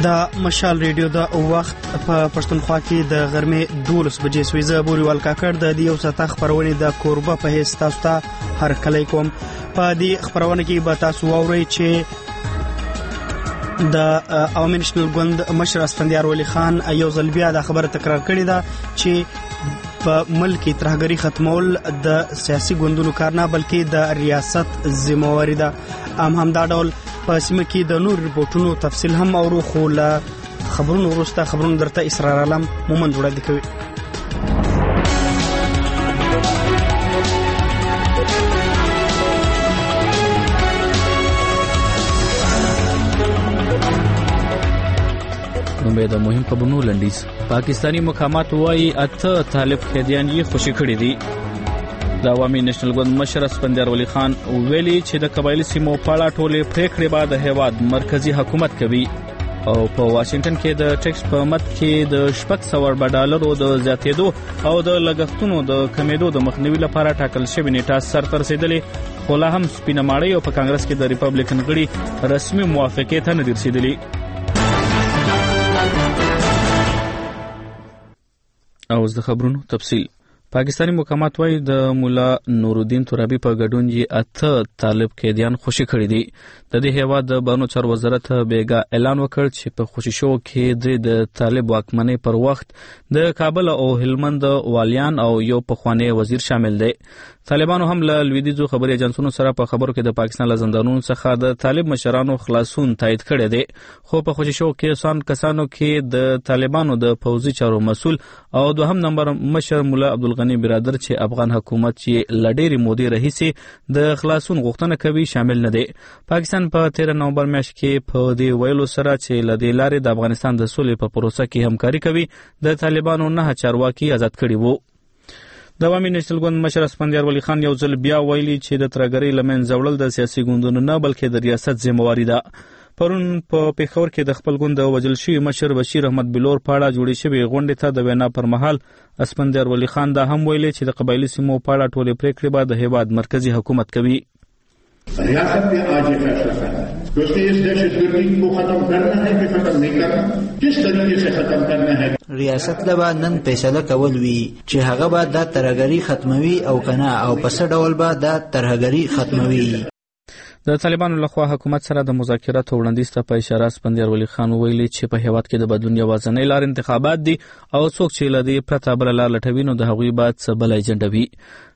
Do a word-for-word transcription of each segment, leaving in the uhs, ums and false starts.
د مشال ریډیو د وخت په پښتونخوا کې د غرمې دولس بجې سوي. زه بوریوال کاکړ د دې یو ساعت خبرونه د کوربه په هیڅ تاسو ته هر کله کوم. په دې خبرونه کې به تاسو واورئ چې د عوامي نېشنل ګوند مشر اسفندیار ولی خان یو ځل بیا د خبره تکرار کړې ده چې په ملک ترهګری ختمول د سیاسي ګوندونو کار نه بلکې د ریاست ذمہواری ده. ام هم دا ډول په سیمه کې د نور ریپورتونو تفصیل هم اورو، خو له خبرونو وروسته خبرونو درته اسرار عالم مومند وړاندې کوي. نومې د مهم خبرونو لنډیز. پاکستانی مقامات وايي اته طالب قیدیان یې خوشي کړي دي. د عوامي نېشنل ګوند مشر اسفندیار ولی خان ویلي چې د قبایلی سیمو په اړه ټولې پریکړې به د هیواد مرکزی حکومت کوي. او په واشنگټن کې د ټیکس په مت کې د شپږ سوه ډالرو د زیاتېدو او د لګښتونو د کمیدو د مخنیوي لپاره ټاکل شوې نیټه سرته رسیدلې، خو لا هم سپینه ماړۍ او په کانګرس کې د ریپبلیکن غړي رسمي موافقې ته نه دي رسیدلي. او د خبرونو تفصیل. پاکستانی مقامات وايي د مولا نورالدین ترابی په ګډون یې اته طالب قیدیان خوشي کړي دي. د دې هیواد د بانو چارو وزارت بیګا اعلان وکړ چې په خوشي شو کې درې د طالب واکمنۍ پر وخت د کابل او هلمند والیان او یو پخوانی وزیر شامل دي. طالبانو هم له لویدیځو خبري ایجنسونو سره په خبرو کې د پاکستان له زندانونو څخه د طالب مشرانو خلاصون تایید کړي دي، خو په خوشي شو کې سان کسانو کې د طالبانو د پوځي چارو مسول او دوهم نمبر مشر مولا عبدالغنی برادر چې افغان حکومت چې لډيري مودي رئیسي د خلاصون غوښتنه کوي شامل نه دي. پاکستان په تیرہ نومبر میاشت کې په دې ویلو سره چې لدې لارې د افغانستان د سولې په پروسه کې همکاري کوي د طالبانو نه چارواکي آزاد کړي وو. د عوامي نېشنل ګوند مشر اسفندیار ولی خان یو ځل بیا ویلي چې د ترهګرۍ له منځه وړل د سیاسي ګوندونو نه بلکې د ریاست ذمہواری ده. پرون په پیښور کې د خپل ګوند وژل شوي مشر بشیر احمد بلور په اړه جوړې شوې غونډې ته د وینا پر مهال اسفندیار ولی خان دا هم ویلي چې د قبایلی سیمو په اړه ټولې پریکړې به د هیواد مرکزی حکومت کوي. ریاست نے آج یہ فیصلہ کرنا ہے کہ اس نے اس دہشت گردی کو ختم کرنا ہے کہ ختم نہیں کرنا، کس طریقے سے ختم کرنا ہے. ریاست لبا نن فیصله کول وی چې هغه به د ترهګری ختموي او کنه او په څه ډول به د ترهګری ختموي. د طالبانو لخوا حکومت سره د مذاکراتو وړاندیز ته په اشاره اسفندیار ولی خان ویلي چې په هیواد کې د بدلون یوازینۍ لار انتخابات دي او څوک چې له دې پرته بله لار لټوي نو د هغوی باید څه بله ایجنډه وي.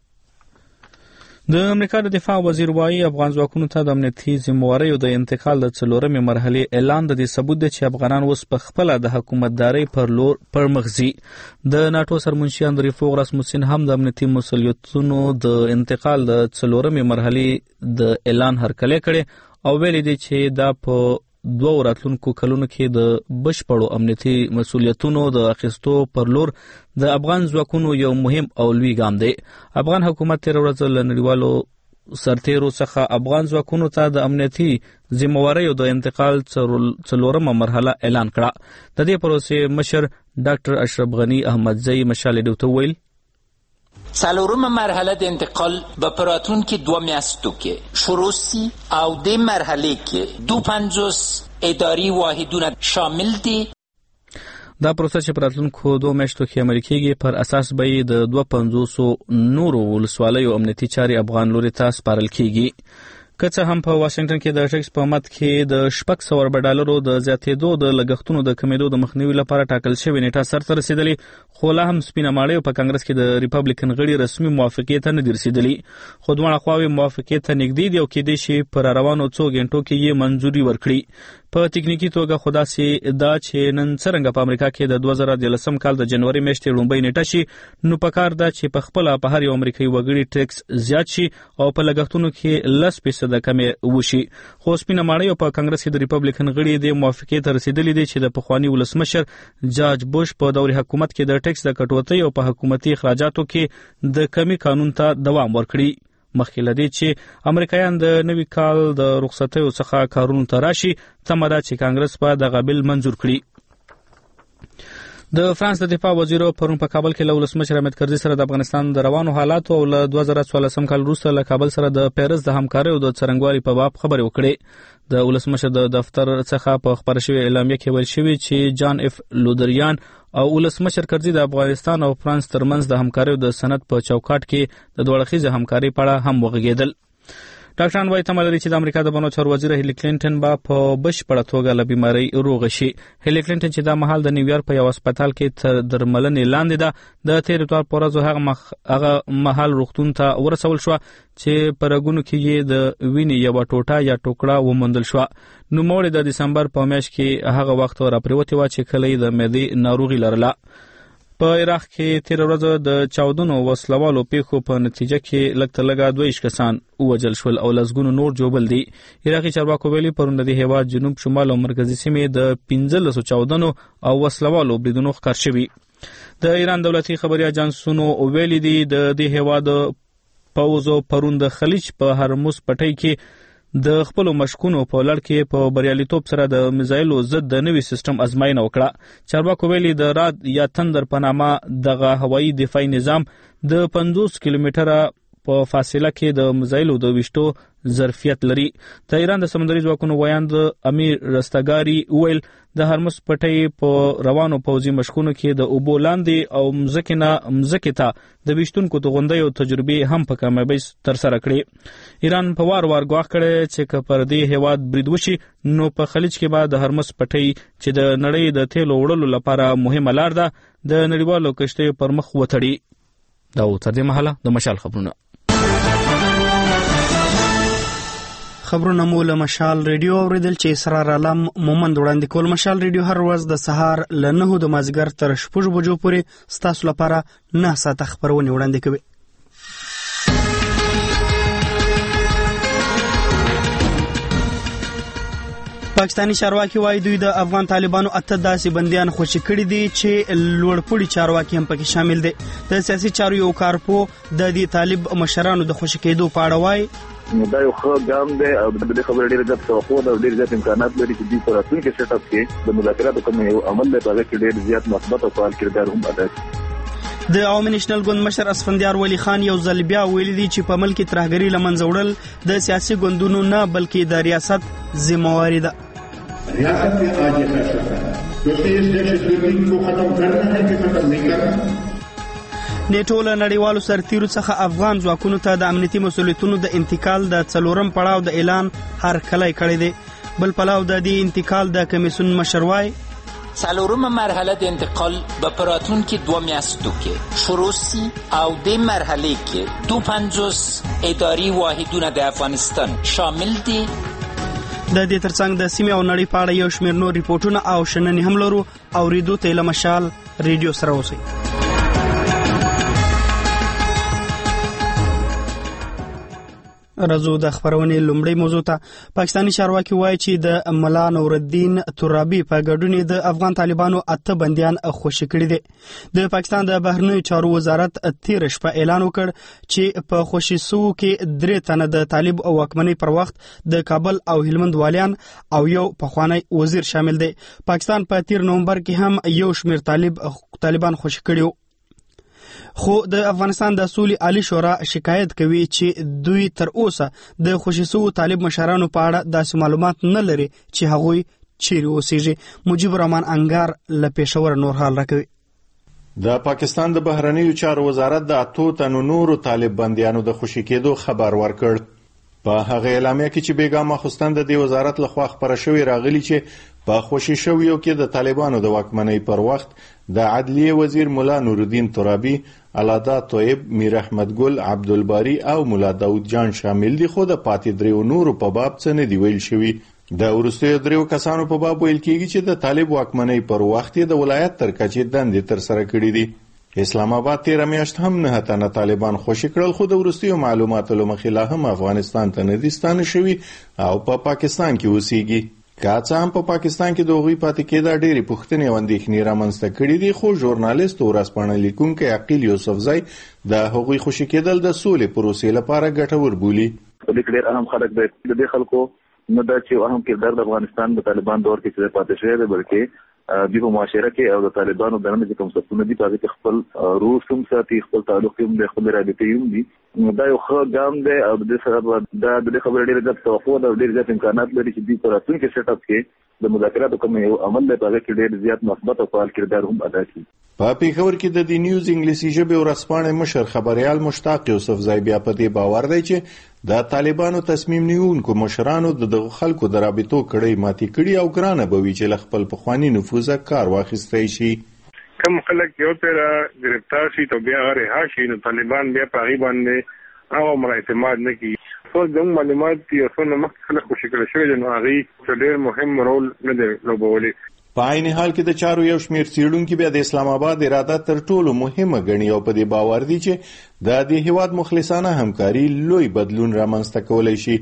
د امریکا د دفاع وزیر وايي افغان ځواکونو ته د امنیتي ذمہواریو د انتقال د څلورمې مرحلې اعلان د دې ثبوت دی چې افغانان اوس په خپله د حکومتدارۍ پر لور پر مخ ځي. د ناټو سرمنشي اندري فوغ راسموسین هم د امنیتي مسؤلیتونو د انتقال د څلورمې مرحلې د اعلان هرکلی کړی او ویلي دی چې دا په دوه راتلونکو کلونو کې د بشپړو امنیتي مسؤلیتونو د اخیستو پر لور د افغان ځواکونو یو مهم او لوی ګام دی. افغان حکومت تیر ورځ له نړیوالو سرتیرو څخه افغان ځواکونو ته د امنیتي ذمہواریو د انتقال څلورمه مرحله اعلان کړه. د دې پروسې مشر ډاکټر اشرف غنی احمدزی مشال ډیو ته ویل څلورمه مرحله د انتقال به په راتلونکي دوه میاشتو کې شروع سي او د مرحله کې دو پنځوس اداري واحدونه شامل دي. دا پروسه چې په راتلونکو دوه میاشتو کې عملي کېږي پر اساس به یې د دوه پنځوسو نورو ولسوالیو امنیتي چارې افغان لوري ته سپارل کېږي. که څه هم په واشنگټن کې د ټیکس په مت کې د شپږ سوه ډالرو د زیاتېدو د لګښتونو د کمیدو د مخنیوي لپاره ټاکل شوې نیټه سرته رسیدلې، خو لا هم سپینه ماړۍ په کانګرس کې د ریپبلیکن غړي رسمي موافقې ته نه دي رسیدلي. خو دواړه خواوې موافقې ته نږدې دي او کېدای شي پر روانو څو غنټو کې یې منظوري ورکړي. په تکنیکی توګه خو داسې دا چې نن څرنګه په امریکا کې د دوه زره دولسم کال د جنوري میاشتې لومړۍ نیټه شي نو پکار ده چې په خپله په هر یو امریکایي وګړي ټیکس زیات شي او په لګښتونو کې لس فیصده کمې وشي. خو سپینه ماړۍ په کانګرس کې د ریپبلیکن غړي د موافقې ته رسیدلي دي چې د پخواني ولسمشر جارج بوش په دور حکومت کې د ټیکس د کټوتۍ او په حکومتي اخراجاتو کې د کمی قانون ته دوام ورکړي. مخکې له دې چې امریکایان د نوي کال د رخصتیو څخه کارونو ته راشي، تمه ده چې کانګرس به دغه بل منظور کړي. د فرانس د دفاع وزیر پرون په کابل کې له ولسمشر حامد کرزي سره د افغانستان د روانو حالاتو او له دوه زره څوارلسم کال وروسته له کابل سره د پیرس د همکارۍ او د څرنګوالي په باب خبرې وکړې. د ولسمشر د دفتر څخه په خبره شوې اعلامیه کې ویل شوی چې جان اف لودریان او ولسمشر کرزي د افغانستان او فرانس ترمنځ د همکارۍ او د سند په چوکاټ کې د دوه اړخیزه همکارۍ په اړه هم وغږېدل. ډاکټران وايي تمه لري چې د امریکا د بڼو چارو وزیر هیلي کلینټن به په بشپړه توګه له بیمارۍ روغه شي. هیلي کلینټن چې دا مهال د نیویارک په یو هسپتال کې تر درملنې لاندې ده د تېر اتوار په ورځ هغه مخ هغه مهال روغتون ته ورسول شو چې په رګونو کې یې د وینې یو ټوټه یا ټوکړه وموندل شو. نوموړی د دسمبر په میاشت کې هغه وخت راپریوتې و چې کله یې د معدې ناروغي لرله. په عراق کې تیر ورځ د چاودنو وسلوالو پیښو په نتیجه کې لږ تر لږه دوه ویشت کسان ووژل شول او لسګونو نور ژوبل دي. عراقي چارواکو ویلي پرون د دې هېواد جنوب شمال او مرکزي سیمې د پنځلسو چاودنو او وسلوالو بریدونو ښکار شوي. د ایران دولتي خبري اجانسونو ویلي دي د دې هېواد پوځو پرون د خلیج په هرمز پټۍ کې د خپل مشکونو په لړ کې په بریالیتوب سره د میزایلو ضد د نوي سیستم ازمایښت وکړه. چارواکو ویلي د راد یا تندر په نامه دغه هوایي دفاعي نظام د پنځوس کیلومتره په فاصله کې د میزایلو د وشتو ظرفیت لري. د ایران د سمندري ځواکونو ویاند امیر رستګاری ویل د هرمز پټۍ په روانو پوځي مشکونو کې د اوبو لاندې او مځکې نه مځکې ته د ویشتونکو توغندیو تجربې هم په کامیابۍ ترسره کړې. ایران په وار وار ګواښ کړی چې که پر دې هېواد برید وشي نو په خلیج کې به د هرمز پټۍ چې د نړۍ د تیلو وړلو لپاره مهمه لار ده د نړیوالو کشتیو پر مخ وتړي. دا و تر دې مهاله د مشال خبرونه. خبرونه مو له مشال ریډیو اوریدل چې اسرار عالم مومند وړاندې کول. مشال ریډیو هر ورځ د سهار له نهو د مازدیګر تر شپږ بجو پورې ستاسو لپاره نه ساعته خبرونه وړاندې کوي. پاکستانی چارواکي وايي دوی د افغان طالبانو اته داسې بنديان خوشي کړي دي چې لوړپوړي چارواکي هم پکې شامل دي. د سیاسي چارو یو کارپو د دې طالب مشرانو د خوشي کېدو په اړه وايي دا یو ښه ګام دی او د دې خبرې ډېر زیات توقع او ډېر زیات امکانات لري چې دوی په راتلونکي سیټ اپ کې د مذاکراتو کوم یو عمل دی هغه کې ډېر زیات مثبت او فعال کردار هم ادا کوي. د عوامي نېشنل ګوند مشر اسفندیار ولی خان یو ځل بیا ویلي دي چې په ملک کې ترهګري له منځه وړل د سیاسي ګوندونو نه بلکې د ریاست ذمہواری ده. ریاست نے آج یہ فیصلہ کرا کیونکہ اس دہشت گردی کو ختم کرنا ہے کہ ختم نہیں کرنا. نیټو له نړیوالو سرتیرو څخه افغان ځواکونو ته د امنیتي مسؤلیتونو د انتقال د څلورم پړاو د اعلان هرکلی کړی دی. بل پلاو د دې انتقال د کمیسیون مشر وايي څلورم مرحله د انتقال به په راتلونکي دوه میاشتو کې شروع سي او د مرحله کې دو پنځوس اداري واحدونه د افغانستان شامل دي. د دې ترڅنګ د سیمې او نړۍ په اړه یو شمېر نور ریپورټونه او شننې هم لرو. اورېدو ته له مشال ریډیو سره اوسئ. راځو د خبرونې لومړی موضوع ته. پاکستانی چارواکي وایي چې د ملا نورالدین ترابي په ګډون د افغان طالبانو اته بنديان خوشي کړي دي. د پاکستان د بهرنیو چارو وزارت تیر شپه اعلان وکړ چې په خوشي سو کې درې تنه د طالب او واکمنۍ پر وخت د کابل او هلمند والیان او یو پخوانی وزیر شامل دي. پاکستان په تیر نومبر کې هم یو شمېر طالب طالبان خوشي کړي. خو د افغانستان د سولې عالی شورا شکایت کوي چې دوی تر اوسه د خوشي سو طالب مشرانو په اړه داسې معلومات نه لري چې هغوی چیرې اوسېږي. مجيب الرحمن انګار له پېښور نور حال راکوي. د پاکستان د بهرنیو چارو وزارت د اتو تنو نورو طالب بنديانو د خوشي کېدو خبر ورکړ. په هغه اعلامیه کې چې بیګا ماخستان د دې وزارت لخوا خبره شوې راغلي چې په خوشي شویو کې د طالبانو د واکمنۍ پر وخت د عدلیه وزیر مولا نورالدین ترابي، علادا طیب، میر احمد ګل، عبدالباری او مولا داود جان شامل دي. خو د پاتې دریو نورو په باب څه نه دی ویل شوی. د وروستیو دریو کسانو په باب ویل کېږي چې د طالب واکمنۍ پر وخت د ولایت تر کچې دندې ترسره کړې دي. اسلام آباد تیر میاشت هم نه تنه طالبان خوشي کړل، خو د وروستیو معلوماتو له مخې لا هم افغانستان ته نه دي ستانه شوي او په پا پاکستان کې اوسېږي. که څه هم په پاکستان کې د هغوی پاتې کېدا ډېرې پوښتنې او اندېښنې رامنځته کړي دي، خو ژورنالیست او ورځپاڼه لیکونکی عقیل یوسفزی د هغوی خوشي کېدل د سولې پروسې لپاره ګټور بولي. ډېر اهم خلک دی د دې خلکو نه دا چې اهم کردار د افغانستان د طالبان دور کې چې پاتې شوی دی، بلکې د معاشره کې او د طالبانو د نن کوم څه نه دي په دې خپل روس هم ساتي خپل تعلق هم د خپل رابطې هم دي دا یو ښه ګام دی او د سبب دا د خبرې ډېر زیات توقع او ډېر زیات امکانات لري چې د راتلونکي سیټ اپ کې د مذاکراتو کوم یو عمل دی په هغه کې ډېر زیات مثبت او فعال کردار هم ادا کړي. په پیښور کې د دی نیوز انګلیسي ژبې ورځپاڼې مشر خبريال مشتاق یوسفزی بیا په دې باور دی چې د طالبانو تصمیم نیونکو مشرانو د دغه خلکو د رابطو کړي ماتي کړي او ګرانه بوي چې خپل پخوانی نفوذ کار واخیستی شي. کم خلک یو تر گرفتار شي ته بیا رها شي نو طالبان بیا په غیبه باندې او مر اعتماد نه کوي. څو د معلومات دی څو نه مخ خلک خوشی کړی شوی نو هغه ډېر مهم رول نه دی لوبولی. په عین حال کې د چارو یو شمیر څېړونکو بیا د اسلام آباد اراده تر ټولو مهمه ګڼي او په دې باور دي چې د دې هیواد مخلصانه همکاري لوی بدلون رامنځته کولای شي.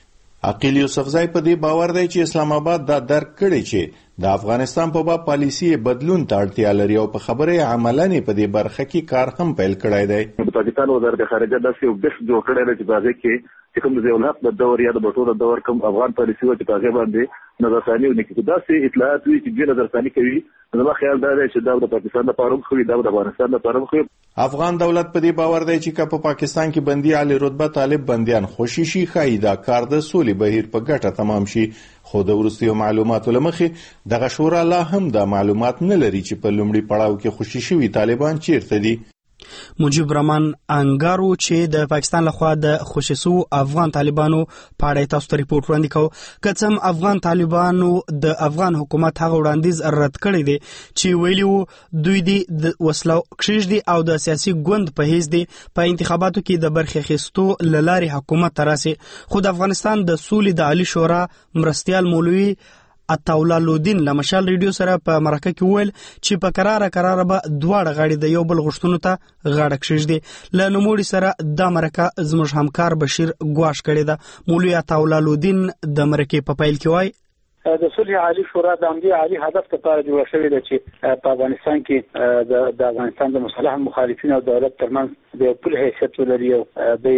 عقیل یوسفزی په دې باور دی چې اسلام آباد دا درک کړي چې د افغانستان په باب پالیسي بدلون ته اړتیا لري او په خبره عملاً په دې برخه کې کار هم پیل کړی دی. د پاکستان وزارت خارجه داسې یو بحث جوړ کړی دی چې باغې کې چې کوم د ضیاءالحق د دور یا د بټو د دور کوم افغان پالیسي و چې په هغې باندې نظرثاني ونکړي. داسې اطلاعات وي چې دوی نظرثاني کوي. زما خیال دا دی چې دا د پاکستان لپاره هم ښه وي دا د افغانستان لپاره هم ښه. افغان دولت په دې باور دی چې که په پاکستان کې بندي عالی رتبه طالب بندیان خوشي شي ښایي دا کار د سولې بهیر په ګټه تمام شي. خو د وروستیو معلوماتو له مخې دغه شورا لا هم دا معلومات نه لري چې په لومړي پړاو کې خوشي شوي طالبان چیرته دي. مجيب رحمان انګارو چې د پاکستان لخوا د خوشیسو افغان طالبانو په اړه تاسو ته ریپورت وړاندې کوو. که څه افغان طالبانو د افغان حکومت هغه وړاندیز رد کړی دی چې ویلي وو دوی د وسلو کښیږدي او د سیاسي ګوند په حیث دی په انتخاباتو کې د برخې اخیستو له لارې حکومت ته راسي. خو د افغانستان د سولې د عالي شورا مرستیال مولوي عطاالله لودین له مشال ریډیو سره په مرکه کې وویل چې په قراره قراره به دواړه غاړې د یو بل غوښتنو ته غاړه کښیږدي. له نوموړي سره دا مرکه زموږ همکار بشیر ګواش کړې ده. مولوي عطاالله لودین د مرکې په پیل کې وایي د صلح عالی شورا د همدې عالی هدف لپاره جوړه شوې ده چې په افغانستان کې د افغانستان د مصالح مخالفین او دولت ترمنځ د پل حیثیت ولري او د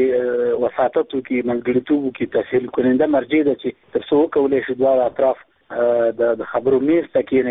وساطت کې ملګرتوب کې تسهیل کننده مرجع ده چې تر څو کولای شي دواړه اطراف د خبرو میز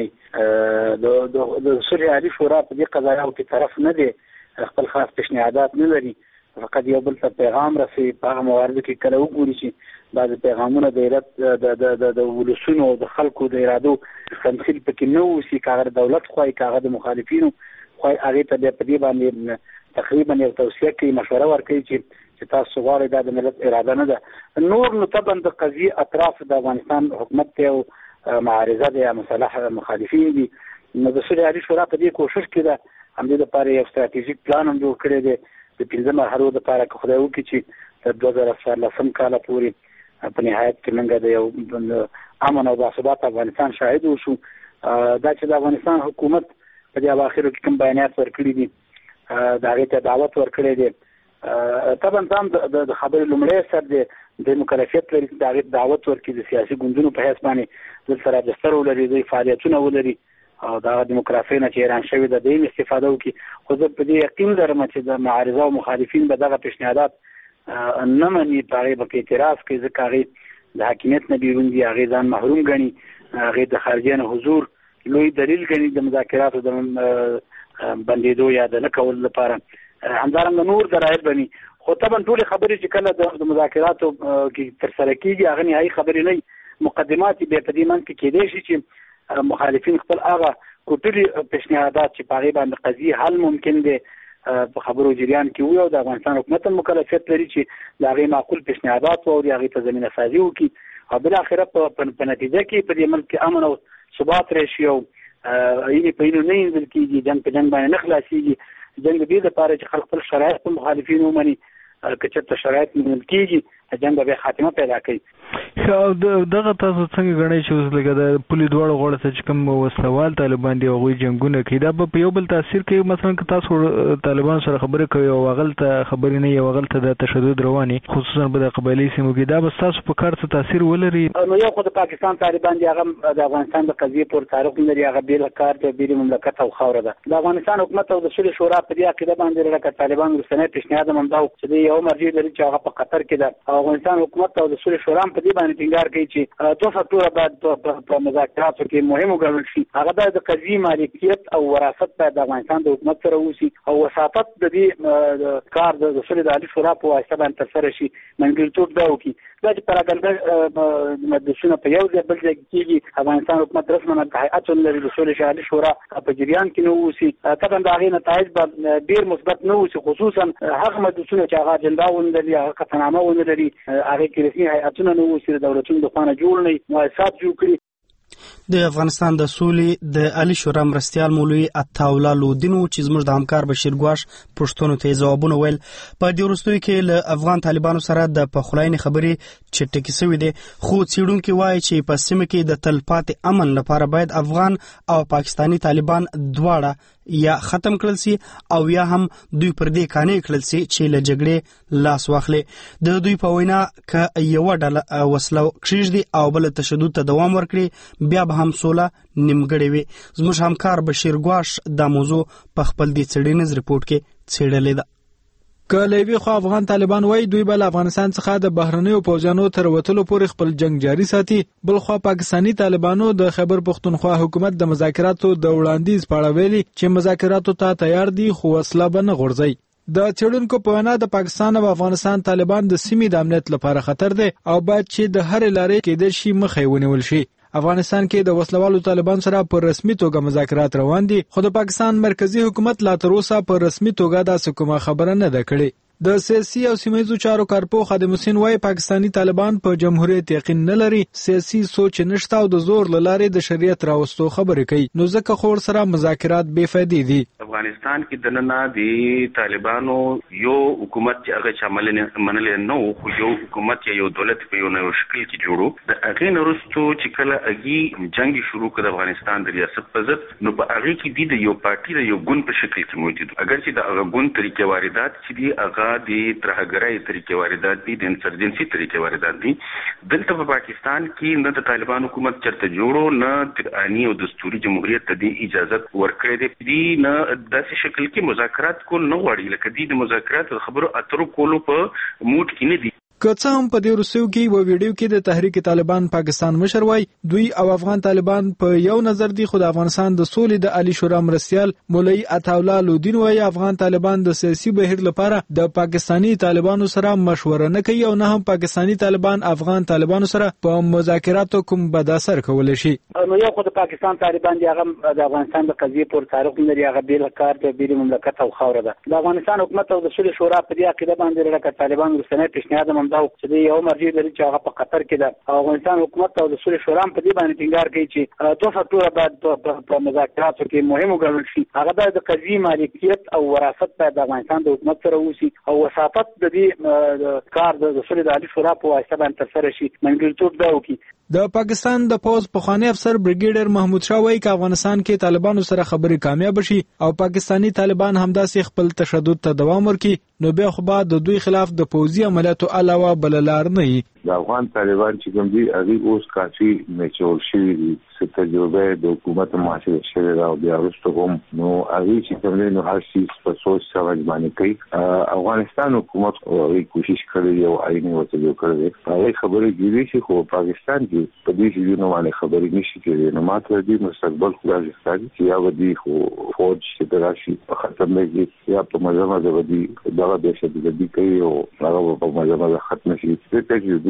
تکینی د صلح عالی شورا په دې قضایاو کې طرف نه دی. خپل خاص پیشنهادات نه لري. فقط یو بل ته پیغام رسوي. په هغه مواردو کې کله وګوري چې بعض پیغامونه د علت د ولسونو او د خلکو د ارادو تمثیل پکې نه وشي. کاغه دولت خوای کاغه د مخالفینو خوای هغه ته په دې باندې تقریبا یو توصیه کوي مشوره ورکوي چې چې تاسو غواړئ دا د ملت اراده نه ده. نور نو طبعا د قضیه اطراف د افغانستان حکومت ته او معارضه دي مصالح مخالفین دي. نو د صلح عالی شورا په دې کوشش کې ده همدې لپاره یو ستراتیژیک پلان هم جوړ کړی دی د پنځه مرحلو لپاره که خدای وکړي چې تر دوه زره څوارلسم کاله پورې په نهایت کې موږ د یو امن او باثبات افغانستان شاهد وشو. دا چې د افغانستان حکومت په دې اواخرو کې کوم بیانات ورکړي دي د هغې ته دعوت ورکړی دی. طبعا ځان د خبرې لومړی سر دی د مکلفیت لري د هغې دعوت ورکړي د سیاسي ګوندونو په حیث باندې دل سره رجستر ولري دوی فعالیتونه ولري او د هغه دیموکراسۍ نه چې اعلان شوې ده د یې استفاده وکړي. خو زه په دې یقین لرم چې د معارضه او مخالفین به دغه پیشنهادات نه مني. په هغې به اعتراض کوي ځکه هغې د حاکمیت نه بیرون دي. هغې ځان محروم ګڼي. هغې د خارجیه نه حضور لوی دلیل ګڼي د مذاکراتو د بندېدو یا د نه کولو لپاره. همدارنګه نور دلایل بني. خو طبعا ټولې خبرې چې کله د مذاکراتو کې ترسره کېږي هغه نهایي خبرې نه مقدمات بیا په دې منځ کې کېدای شي چې مخالفین خپل هغه کوټلي پیشنهادات چې په هغې باندې قضیې حل ممکن دی په خبرو جریان کې وي او د افغانستان حکومت هم مکلفیت لري چې د هغې معقول پیشنهادات واوري هغې ته زمینه سازي وکړي او بالاخره په نتیجه کې په دې ملک کې امن او ثبات راشي او اینې په اینو نه انځل کېږي. جنګ په جنګ باندې نه خلاصېږي. جنګ د دې لپاره چې خلک خپل شرایط په مخالفینو ومني. که چېرته شرایط منل کېږي جنګ به بیا خاتمه پیدا کوي. دغه تاسو څنګه ګڼئ چې اوس لکه د پولې دواړو غاړو ته چې کوم وسلوال طالبان دي هغوی جنګونه کوي دا به په یو بل تاثیر کوي؟ مثلا که تاسو طالبانو سره خبرې کوئ او هغلته خبرې نه وي او هغلته د تشدد روان وي خصوصا په د قبایلي سیمو کې دا به ستاسو په کار څه تاثیر ولري؟ نو یو خو د پاکستان طالبان دي هغه د افغانستان د قضیې پورې تعلق نه لري. هغه بېل کار دی بېل مملکت او خاوره ده. د افغانستان حکومت او د صلح شورا په دې عقیده باندې لکه طالبان وروستنی پیشنهاد هم همدا و چې د یو مرجع لري چې هغه په قطر کې ده او افغانستان حکومت او د سولې شورا په دې باندې ټینګار کوي چې دوه فاکتوره باید په مذاکراتو کې مهم وګڼل شي. هغه د قضیې مالکیت او وراثت باید د افغانستان د حکومت سره وشي او وساطت د دې کار د سولې د عالي شورا په واسطه باندې ترسره شي. منګلتوب دا وکړي دا چې پراګنده مجلسونه په یو ځای بل ځای کېږي. افغانستان حکومت رسما هیئت لري د سولې عالي شورا په جریان کې نه ووسي. طبعا د هغې نتایج به ډېر مثبت نه وسي، خصوصا هغه مجلسونه چې هغه اجنډا ونه لري، هغه قطعنامه ونه لري، هغې کې رسمي هیئتونه نه ووسي، د دولتونو د خوا نه جوړ نه وي، مؤسسات جوړ کړي. د افغانستان د سولې د عالی شورا مرستیال مولوي عطاالله لودین چې زموږ د همکار بشیر ګواش پښتون ته ځوابونه ویل. په دې وروستیو کې له افغان طالبانو سره د پخلاینې خبرې چټکې شوې دي، خو څېړونکي وایي چې په سیمه کې د تلپاتې امن لپاره باید افغان او پاکستانی طالبان دواړه یا ختم کړل سي او یا هم دوی پر دې قانع کړل سي چې له جګړې لاس واخلي. د دوی په وینا ک یو ډله وسله کښیږدي او بل تشدد ته دوام ورکړي بیا به هم سوله نیمګړې وي. زموږ همکار بشیر ګواش دا موضوع په خپل دې څېړنیز ریپورت کې څېړلې ده. که له یوې خوا افغان طالبان وایي دوی به له افغانستان څخه د بهرنیو پوځیانو تر وتلو پورې خپل جنگ جاري ساتي، بل خوا پاکستانی طالبانو د خیبر پښتونخوا حکومت د مذاکراتو د وړاندیز په اړه ویلي چې مذاکراتو ته تیار دي خو وسله به نه غورځوي. د څېړونکو په وینا د پاکستان او افغانستان طالبان د سیمې د امنیت لپاره خطر دی او باید چې د هرې لارې کېدای شي مخه یې ونیول شي. افغانستان کې د وسلوالو طالبان سره په رسمي توګه مذاکرات روان دي، خو د پاکستان مرکزی حکومت لا تر اوسه په رسمي توګه داسې کومه خبره نه ده کړې. د سیاسي او سیمه‌ییزو چارو کارپو خادم حسین وايي پاکستانی طالبان په جمهوریت یقین نه لري، سیاسي سوچ نشته او د زور له لارې د شریعت راوستو خبرې کوي، نو ځکه خور سره مذاکرات بې فایدې دي. افغانستان کې د نن د طالبانو یو حکومت چې هغه شامل منل نه وو، خو یو حکومت یا یو دولت په یو نوو شکل کې جوړو. د هغې نه وروستو چې کله هغې جنګ شروع کړ د افغانستان د ریاست په ضد، نو په هغې کې د یو پارټي د یو ګوند په شکل کې موجود، اگر چې د هغه ګوند طریقې واردات چې دي هغه د ترهګرۍ طریقې واردات دي، د انسرجنسي طریقې واردات دي. دلته په پاکستان کې نه د طالبان حکومت چرته جوړو، نه آئیني او دستوري جمهوریت ته د اجازت ورکړې دي، نه داسې شکل کې مذاکرات کول نه غواړي، لکه دې د مذاکرات خبرو اترو کولو په موډ کې نه دي. که څه هم په دې وروستیو کې یو ویډیو کې د تحریک طالبان پاکستان مشر وای دوی او افغان طالبان په یو نظر دي، خو د افغانستان د سولې د عالی شورا مرستیال مولوي عطاالله لودین وای افغان طالبان د سیاسي بهیر لپاره د پاکستانی طالبانو سره مشوره نه کوي او نه هم پاکستانی طالبان افغان طالبانو سره په مذاکراتو کوم بد اثر کولای شي. نو یو خو د پاکستان طالبان دی هغه د افغانستان د قضیې پر تعلق لري، هغه بیل کار د بیل مملکت او خاور ده. د افغانستان حکومت او د سولې شورا په دې عقیده باندې لري چې طالبان ورسنه پیشنهاد هم دا چې یو مرجع لري چې هغه په قطر کې ده. افغانستان حکومت او د سولې شورا په دې باندې ټینګار کوي چې دوه فاکتوره باید په مذاکراتو کې مهم وګڼل شي. هغه د قضیې مالکیت او وراثت باید د افغانستان د حکومت سره وشي او وساطت د دې کار د سولې د عالي شورا په واسطه باندې ترسره شي. منګلتوب دا وکړي. د پاکستان د پوز پخوانی افسر بریګیډر محمود شاه وایي چې افغانستان کې طالبانو سره خبرې کامیاب شي او پاکستانی طالبان همداسې خپل تشدد ته دوام ورکړي، نو بیا خو به د دوی خلاف د پوځي عملیاتو علاوه بل لار نه وي. د افغان طالبان چې کوم دي هغه اوس کافي میچور شوي دي، څه تجربه د حکومت معاشره شوی دا او بیا وروسته هم نو هغه چې کوم دي نو هر څه په سوچ سره باندې کوي. افغانستان حکومت هغه کوشش کوي او آئینی وته جوړ کړی، هغه خبرې کیږي چې خو پاکستان کې په دې ژوند باندې خبرې نشي کېږي. نو ماته دې مستقبل خو راځي چې یا ودی خو فوج چې دراشي په ختم نه یا په مزمه د ودی دغه د شدید کوي او هغه په مزمه ختم شي. څه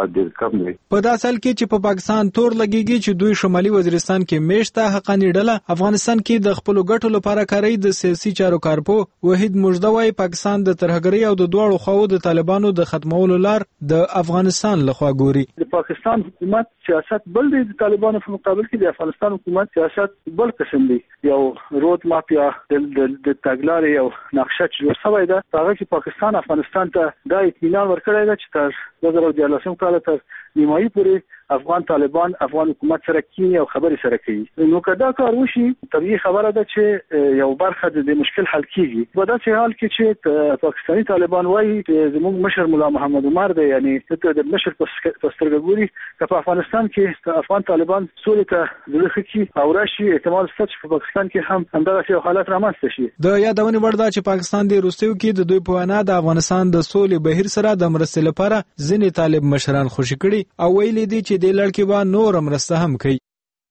په دا سال کې چې په پاکستان تور لګیږي چې دوی شمالي وزیرستان کې میشته حقانی ډله افغانستان کې د خپل ګټو لپاره کاری د سیاسي چارو کارپو وحید مجدوی پاکستان د ترهګرۍ او د دوړو خواو د طالبانو د ختمولو لار د افغانستان لخوا ګوري. د پاکستان حکومت سیاست بل دی، د طالبانو په مقابل کې د افغانستان حکومت سیاست بل قسم دی. یو رود ماپ یا د تګلارې یو نقشه چې جوړ شوی ده، هغه چې پاکستان افغانستان ته دا اطمینان ورکړی دی چې تر دوه زره دیارلسم کال تر نیمایي پورې افغان طالبان افغان حکومت سره کینی او خبرې سره کوي. نو کدا کار وشي طبيعي خبره ده چې یو برخه د مشکل حل کیږي. په داسې حال کې چې پاکستاني طالبان وايي چې زموږ مشر مولا محمد عمر دی، یعنی د مشر پسترګ ګوري چې په افغانستان کې افغان طالبان سولې ته دلخه کی او راشي احتمال ست په پاکستان کې هم همدغه یو حالت رامنځته شي. د یادونه وړ ده چې پاکستان د روسیو کې د دوی په وینا د افغانستان د سولې بهیر سره د مرستې لپاره ځینې طالب مشران خوشي کړي او ویلي دي چې د لړ کې به نور مرسته هم کوي.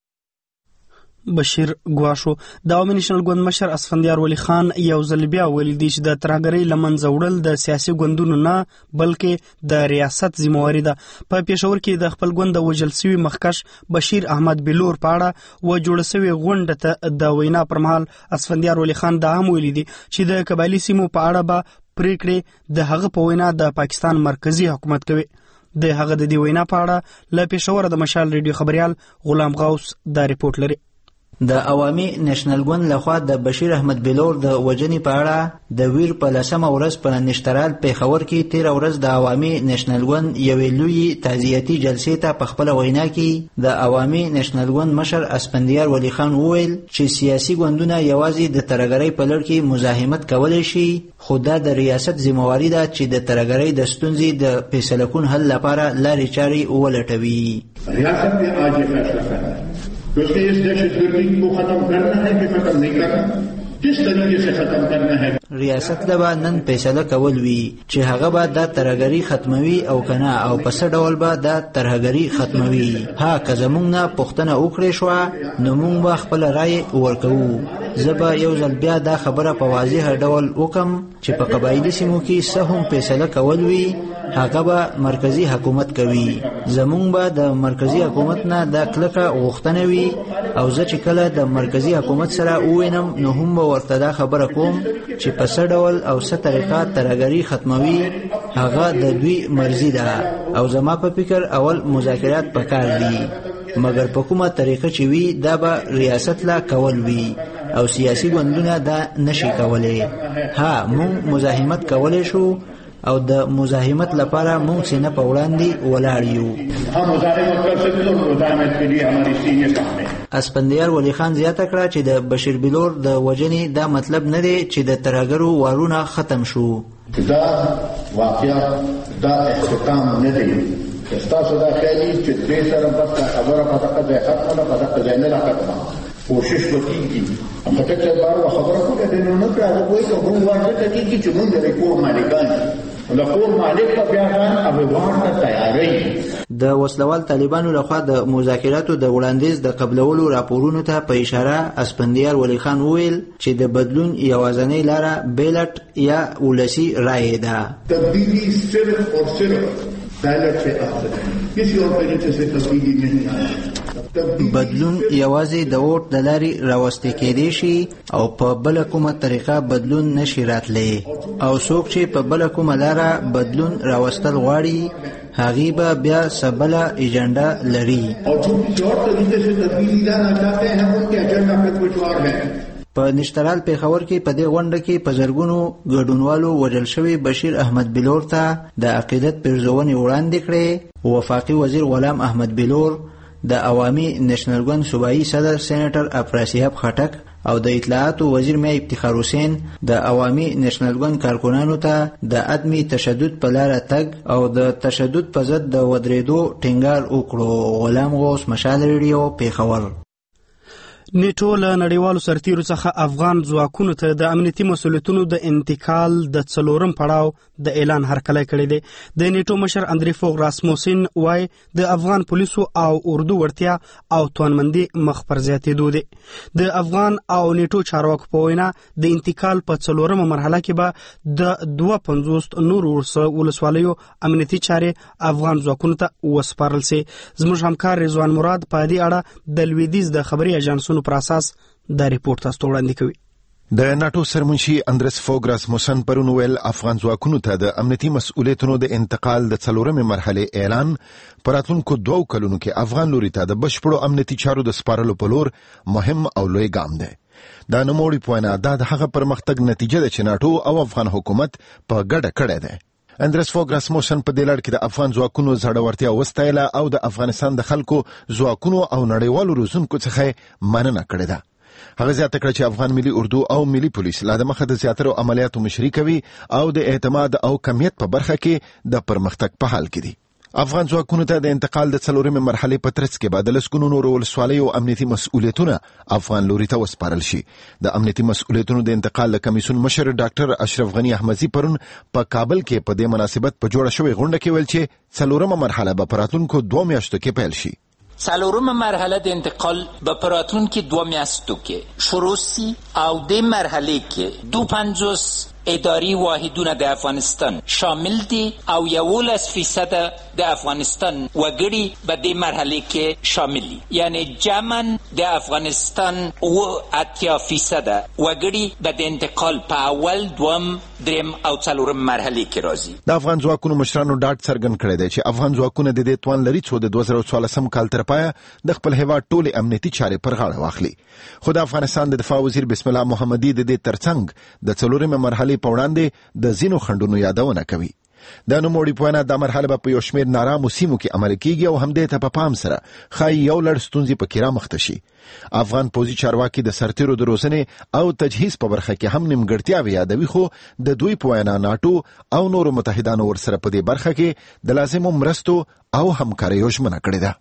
بشیر ګواشو د عوامي نېشنل ګوند مشر اسفندیار ولی خان یو ځل بیا ویلي دی چې د ترهګرۍ له منځه وړل د سیاسي ګوندونو نه بلکې د ریاست ذمہواري ده. په پېښور کې د خپل ګوند د وژل شوي مخکش بشیر احمد بلور په اړه و جوړه شوې غونډه ته د وینا پر مهال اسفندیار ولی خان دا هم ویلي دی چې د قبایلي سیمو په اړه به پریکړې د هغه په وینا د پاکستان مرکزی حکومت کوي. د هغه د دې وینا په اړه له پېښور د مشال ریډیو خبريال غلام غوث دا ریپورت لري. د عوامي نېشنل ګوند لخوا د بشیر احمد بلور د وجنې په اړه د ویر په لسمه ورځ په نشترال پیښور کې تیر ورځ د عوامي نېشنل ګوند یوې لوی تعزیتي جلسې ته په خپل وینا کې د عوامي نېشنل ګوند مشر اسفندیار ولی خان وویل چې سیاسي ګوندونه یوازې د ترهګرۍ په لړ کې مزاحمت کولی شي، خو دا د ریاست ذمہواري ده چې د ترهګرۍ د ستونزې د فیصله کون حل لپاره لارې چارې ولټوي. ریاست نے آج یہ فیصلہ کرنا ہے کہ اس کے اس دہشت گردی کو ختم کرنا ہے کہ ختم نہیں کرنا، کس طریقے سے ختم کرنا ہے. ریاست لبا نن فیصله کول وی چې هغه به د ترهګری ختموي او کنه او په څه ډول به د ترهګری ختموي. ها که زمونږ نه پوښتنه وکړې شو نو موږ به خپل رائے ورکوو. زه به یو ځل بیا دا خبره په واضح ډول وکم چې په قبایلي سیمو کې څه هم فیصله کول وی هغه به مرکزی حکومت کوي. زمونږ به د مرکزی حکومت نه د کلکه غوښتنه وي او زه چې کله د مرکزی حکومت سره ووینم نو هم ورته دا خبره کوم چې په څه ډول او څه طریقه ترهګري ختموي هغه د دوی مرزي ده او زما په فکر اول مذاکرات پکار دي، مګر په کومه طریقه چې وي دا به ریاست لا کول وي او سیاسي ګوندونه دا نشي کولای. ها مونږ مزاحمت کولای شو او د مزاحمت لپاره مونږ سینه په وړاندې ولاړ یو. هم مزاحمت کر سکتے ہیں، مزاحمت کے لیے ہماری سینې سامنے. اسفندیار ولی خان زیاته کړه چې د بشیر بلور د وجنې دا مطلب نه دی چې د ترهګرو وارونه ختم شو. دا واقعا دا اختتام نه دی. تاسو دا خیالي چې دې سره بس خبره په دغه ځای ختمه په دغه ځای نه ختمه کوشش وکړي. هغه ته بار خبره کوله د نن نه راځي کوی ته موږ ورته کیږي چې موږ د کور مالکان د کور مالک په بیا ځان افغان ته تیاری. د وسلوال طالبانو لخوا د مذاکراتو د وړاندیز د قبلولو راپورونو ته په اشاره اسفندیار ولی خان وویل چې د بدلون یوازنۍ لاره بیلټ یا ولسی رائے ده. تبدیلی صرف اور صرف بیلٹ سے آ سکتی ہے، کسی اور طریقے سے تبدیلی نہیں آئی. بدلون یوازې د ووټ د لارې راوستل کېدی شي او په بل کومه طریقه بدلون نشي راتلی او څوک چې په بل کومه لاره بدلون راوستل غواړي هغه به بیا سبله ایجنډا لري. په نشترال پیښور کې په دې غونډه کې په زرګونو ګډونوالو وژل شوی بشیر احمد بلور ته د عقیدت پیرزونې وړاندې کړې. وفاقي وزیر غلام احمد بلور، د عوامي نېشنل ګوند صوبایي صدر سېنیټر افراسیاب خټک او د اطلاعاتو وزیر میا افتخار حسین د عوامي نېشنل ګوند کارکونانو ته د عدمي تشدد په لاره تګ او د تشدد په ضد د ودرېدو ټینګار وکړو. غلام غوث، مشال ریډیو، پیښور. نیټو له نړیوالو سرتیرو څخه افغان ځواکونو ته د امنیتي مسؤلیتونو د انتقال د څلورم پړاو د اعلان هرکلی کړی دی. د نیټو مشر اندری فوغ راسموسین وایي د افغان پولیسو او اردو وړتیا او توانمندي مخ پر زیاتېدو دی. د افغان او نیټو چارواکو په وینا د انتقال په څلورمه مرحله کې به د دوه پنځوس نورو ولسوالیو امنیتي چارې افغان ځواکونو ته وسپارل سي. زموږ همکار رضوان مراد په دې اړه د لویدیځ د خبري اژانسونو پر اساس دا ریپورت تاسو ته وړاندې کوي. د ناتو سرمنشي اندرس فوګ راسموسن پرون ویل افغان ځواکونو ته د امنیتي مسؤلیتونو د انتقال د څلورمې مرحله اعلان په راتلونکو دوو کلونو کې افغان لوري ته د بشپړو امنیتي چارو د سپارلو په لور مهم او لوی ګام دی. دا نوموړي په وینا دا د هغه پرمختګ نتیجه ده چې ناتو او افغان حکومت په ګډه کړې ده. اندرس فوګ راسموسن په دې لړ کې د افغان ځواکونو زړورتیا وستایله او د افغانستان د خلکو ځواکونو او نړیوالو روزونکو څخه مننه کړې ده. هغه زیاته کړه چې افغان ملي اردو او ملي پولیس لا د مخه د زیاترو عملیاتو مشري کوي او د اعتماد او کمیت په برخه کې د پرمختګ په حال کې دي. افغان ځواکونو ته د انتقال د څلورمې مرحلې په ترڅ کې به د لسګونو نورو ولسوالیو امنیتي مسؤلیتونه افغان لوري ته وسپارل شي. د امنیتي مسؤلیتونو د انتقال د کمیسیون مشر ډاکټر اشرف غنی احمدزي پرون په کابل کې په دې مناسبت په جوړه شوې غونډه کې ویل چې څلورمه مرحله به په راتلونکو دوه میاشتو کې پیل شي. څلورمه مرحله د انتقال به په راتلونکي دوه میاشتو کې شروع سي او د مرحلې کې دو پنځوس اداری واحدونه د افغانستان شامل دي او یولس فیصد د افغانستان وګړي به د مرحله کې شامل دي، یعنی جمعاً د افغانستان او اتیا فیصد وګړي به د انتقال په اول دوم دریم او څلورم مرحله کې راځي. د افغان ځواکونو مشرانو ډاډ څرګند کړی دی چې افغان ځواکونه د دې توان لري چې د دوه زره څوارلسم کال تر پایه د خپل هیواد ټولې امنیتي چارې پر غاړه واخلي. خو د افغانستان د دفاع وزیر بسم الله محمدي د دې ترڅنګ د څلورمې مرحلې په وړاندې د ځینو خنډونو یادونه کوي. د نوموړي په وینا دا مرحله به په یو شمېر نارامو سیمو کې عملي کیږي او همدې ته په پام سره ښایي یو لړ ستونزې پکې رامخته شي. افغان پوځي چارواکي د سرتیرو د روزنې او تجهیز په برخه کې هم نیمګړتیاوې یادوي، خو د دوی په وینا ناټو او نورو متحدانو ورسره په دې برخه کې د لازمو مرستو او همکاریو ژمنه کړې ده.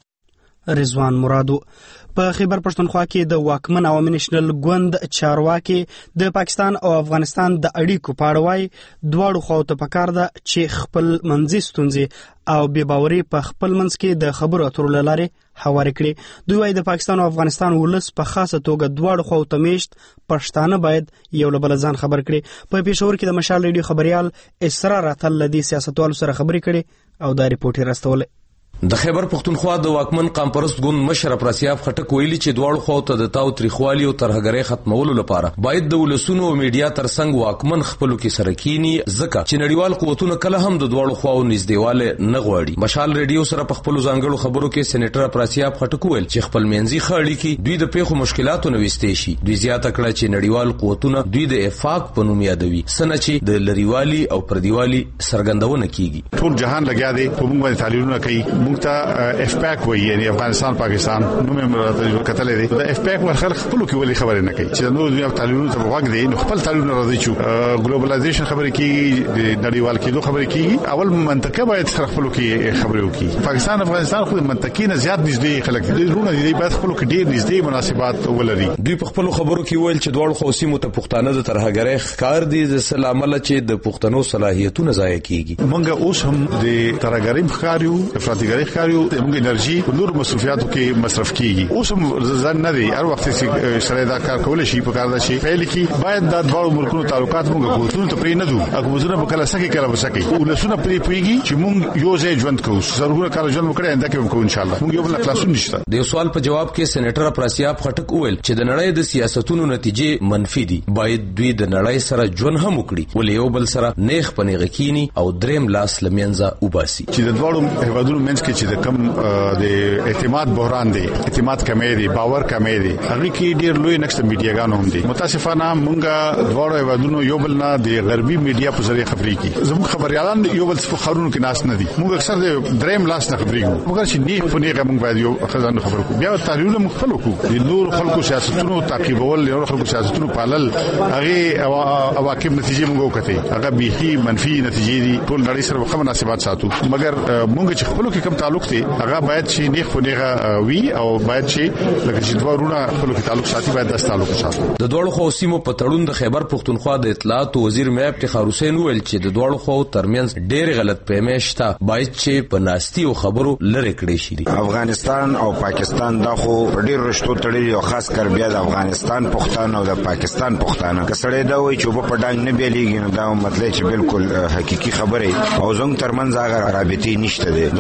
رضوان مرادو په خیبر پښتونخوا کې د واکمن عوامي نېشنل ګوند چارواکي د پاکستان او افغانستان د اړیکو په اړه وایي دواړو خواو ته پکار ده چې خپل منځي ستونزې او بې باوري په خپل منځ کې د خبرو اترو له لارې هوارې کړي. دوی وایي د پاکستان او افغانستان ولس په خاصه توګه دواړو خواو ته میشت پښتانه باید یو له بله ځان خبر کړي. په پېښور کې د مشال ریډیو خبريال اسرار اتل له دې سیاستوالو سره خبرې کړي او دا ریپورټ یې راستولی. د خیبر پښتونخوا د واکمن قامپرست ګوند مشر افراسیاب خټک ویلي چې دواړو خواو ته د تاو تریخوالي او ترهګرۍ ختمولو لپاره باید د ولسونو او میډیا ترڅنګ واکمن خپلو کې سره کینی، ځکه چې نړیوال قوتونه کله هم د دواړو خواو نږدېواله نه غواړي. مشال ریډیو سره په خپلو ځانګړو خبرو کې سېنیټر افراسیاب خټک ویل چې خپل منځي خړی کې دوی د پیښو مشکلاتو نه وستې شي. دوی زیاته کړه چې نړیوال قوتونه دوی د افاق په نوم یادوي، سنه چې د لریوالي او پردیوالي څرګندونه کیږي. ټول جهان لګیا دی په موږ باندې تعلیمونه کوي. موږ ته اف پیک وایي، یعنی افغانستان پاکستان نوم یې کتلې دی. د اف پیک ور خلک خپل کې ولې خبرې نه کوي چې نو دنیا تعلیمونه ته وګ دی، نو خپل تعلیمونه راځي چې ګلوبلایزیشن خبرې کیږي، د نړیوال کېدو خبرې کیږي. اول منطقه باید خپل کې خبرې وکړي. پاکستان افغانستان خو منطقي نه زیات نږدې خلک دي، رونه دي باید خپل کې ډېر نږدې مناسبات ولري. دوی په خپل خبرو کې ویل چې دواړو خو سیمو ته پښتانه د ترهګرۍ ښکار دي د سلامله چې د پښتنو صلاحیتونه ضایع کیږي. موږ اوس هم د ترهګرۍ ښکاریو، افراطګرۍ ښکاریو، موږ انرژي نور مصرفياتو کې مصرف کیږي. اوس هم ځان نه دی هر وخت چې سره دا کار کول شي په کار دا شي فعال کی باید د دوه ملکونو تعلقات موږ کوو ته پرې نه دو حکومتونه په کله سکه کله وسکي ولسونه پرې پويږي چې موږ یو ځای ژوند کوو، ضروري کار ژوند وکړي انده کې وکړو ان شاء الله. موږ یو بل خلاصون نشته. د سوال په جواب کې سېنیټر افراسیاب خټک وویل چې د نړۍ د سیاستونو نتیجې منفي دي، باید دوی د نړۍ سره ژوند هم وکړي ولې یو بل سره نیخ پنیغ کینی او دریم لاس لمنځه وباسي. چې د دوه هیوادونو منځ کې چې د کم د اعتماد بحران دی، اعتماد کمی دی، باور کمی دی، هغه کې ډیر لوی نقص میډیاګانو هم دي. متاسفانه مونږه دواړو هیوادونو یو بل نه د غربي میډیا په ذریعہ خبرې کی. زموږ خبريالان یو بل څخه خبرونو کې ناس نه دي. موږ اکثر د دریم لاس نه خبرې کوو. موږ چې نه په نیغه موږ باید یو خزانه خبرو کوو. بیا تحلیلونه موږ خپل کوو. د نور خلکو سیاستونو تعقیبول، نور خلکو سیاستونو پالل، هغه عواقب نتیجې موږ وکړي. هغه بيخي منفي نتیجې دي. ټول نړۍ سره په مناسبات ساتو. مګر موږ چې خپل کې کوم تعلق دی هغه باید چې نه په نیغه وی او باید چې لکه چې دوه ورونه خپل کې تعلق ساتي باید د تعلق ساتي. د دوړو خو سیمو په تړون د خیبر پښتونخوا د اطلاعات وزیر میاں افتخار حسین ویل چې د دوړو خو ترمنځ ډېر غلط فهمي شته، باید چې په ناستي او خبرو لری کړي شي. افغانستان او پاکستان دا خو ډېر رشتو تړلي او خاص کر بیا د افغانستان پښتانه او د پاکستان پښتانه کسړې دا وایي چې په پډنګ نه بیلېږي، نو دا مطلب چې بالکل حقيقي خبره او زموږ ترمنځ هغه رابطې نشته دي. زموږ ترمنځ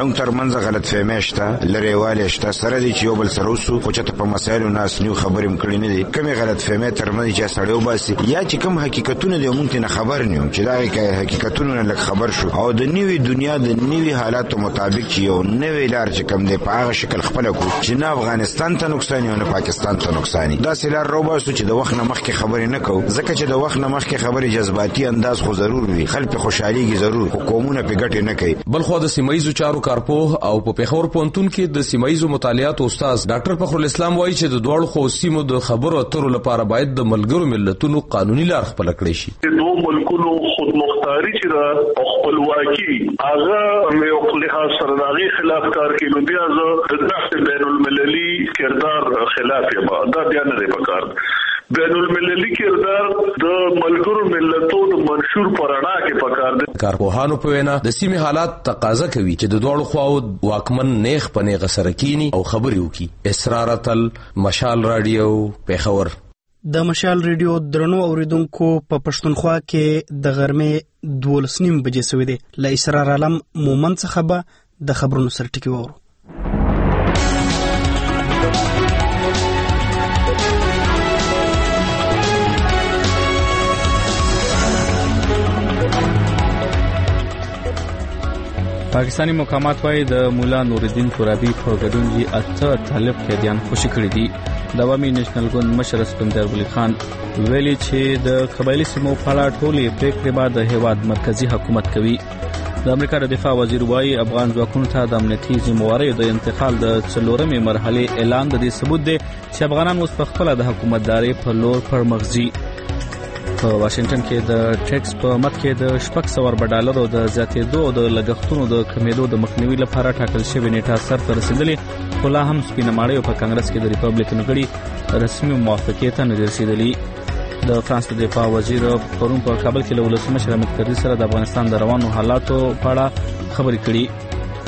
ترمنځ غلط فهمي شته لریواله شته سره دي چې یو بل سره وسو خو چې په مسایلو ناس نیو خبرې مکړې نه دي کومه غلط فهمي ترمنځ چې سړیو باسي یا چې کوم حقیقتونه دي مونږ نه خبر نه یو چې دا حقیقتونه لک خبر شو او د نیوی دنیا د نیوی حالاتو مطابق چې یو نوې لار چې کوم دی په هغه شکل خپل کو چې نه افغانستان ته نقصان نه پاکستان ته نقصان دا سلار روباسو چې د وخت نه مخکې خبرې نه کو ځکه چې د وخت نه مخکې خبرې جذباتي انداز خو ضرور وي خلک خوشحاليږي ضرور حکومتونه په ګټه نه کوي بل خو د سیمایزو چارو کارپوه او په پیښور پونتون کې د سیمایزو مطالعات استاد ډاکټر فخر الاسلام وایي چې د دوړو خو سیمو د خبرو اترو لپاره باید د ملګرو ملتونو قانوني لار خپل کړی شي نو ملکونو خود مختاری چې دا خپلواکي هغه یو لحاظ سره دغه خلاف کار کوي نو بیا زه د نقد بین المللي کردار خلاف یم دا بیا نه دی پکار بین المللي کردار د ملګرو ملتونو منشور پرانا کې پکار دی کارپوهانو په وینا د سیمې حالات تقاضا کوي چې د دوړو خواو واکمن نیغ پنه غسرکینی او خبري وکي اسرارتل مشال رادیو پیښور د مشال ریډیو درنو اوریدونکو په پښتونخوا کې د غرمې دولس نیم بجې سوي دي ل اسرار عالم مومن څخه به د خبرونو سرټکی وورو پاکستانی مقامات وايي د مولا نورالدین ترابی په ګډون کې اته طالب قیدیان خوشي کړي دي د عوامي نېشنل ګوند مشر اسفندیار ولی خان ویلي چې د قبایلی سیمو په اړه ټولې پریکړې به د هیواد مرکزی حکومت کوي د امریکا د دفاع وزیر وايي افغان ځواکونو ته د امنیتي ذمہوارۍ د انتقال د څلورمې مرحله اعلان د دې ثبوت دی چې افغانان اوس په خپل د حکومتداري په لور پرمخځي په واشنگټن کې د ټیکس په مت کې د شپږ سوه ډالرو د زیاتېدو او د لګښتونو د کمیدو د مخنیوي لپاره ټاکل شوې نیټه سرته رسیدلې خو لا هم سپینه ماړۍ په کانګرس کې د ریپبلیکن غړي رسمي موافقې ته نه دي رسیدلي د فرانس د دفاع وزیر پرون په کابل کې له ولسمشر حامد کرزي سره د افغانستان د روانو حالاتو په اړه خبرې کړې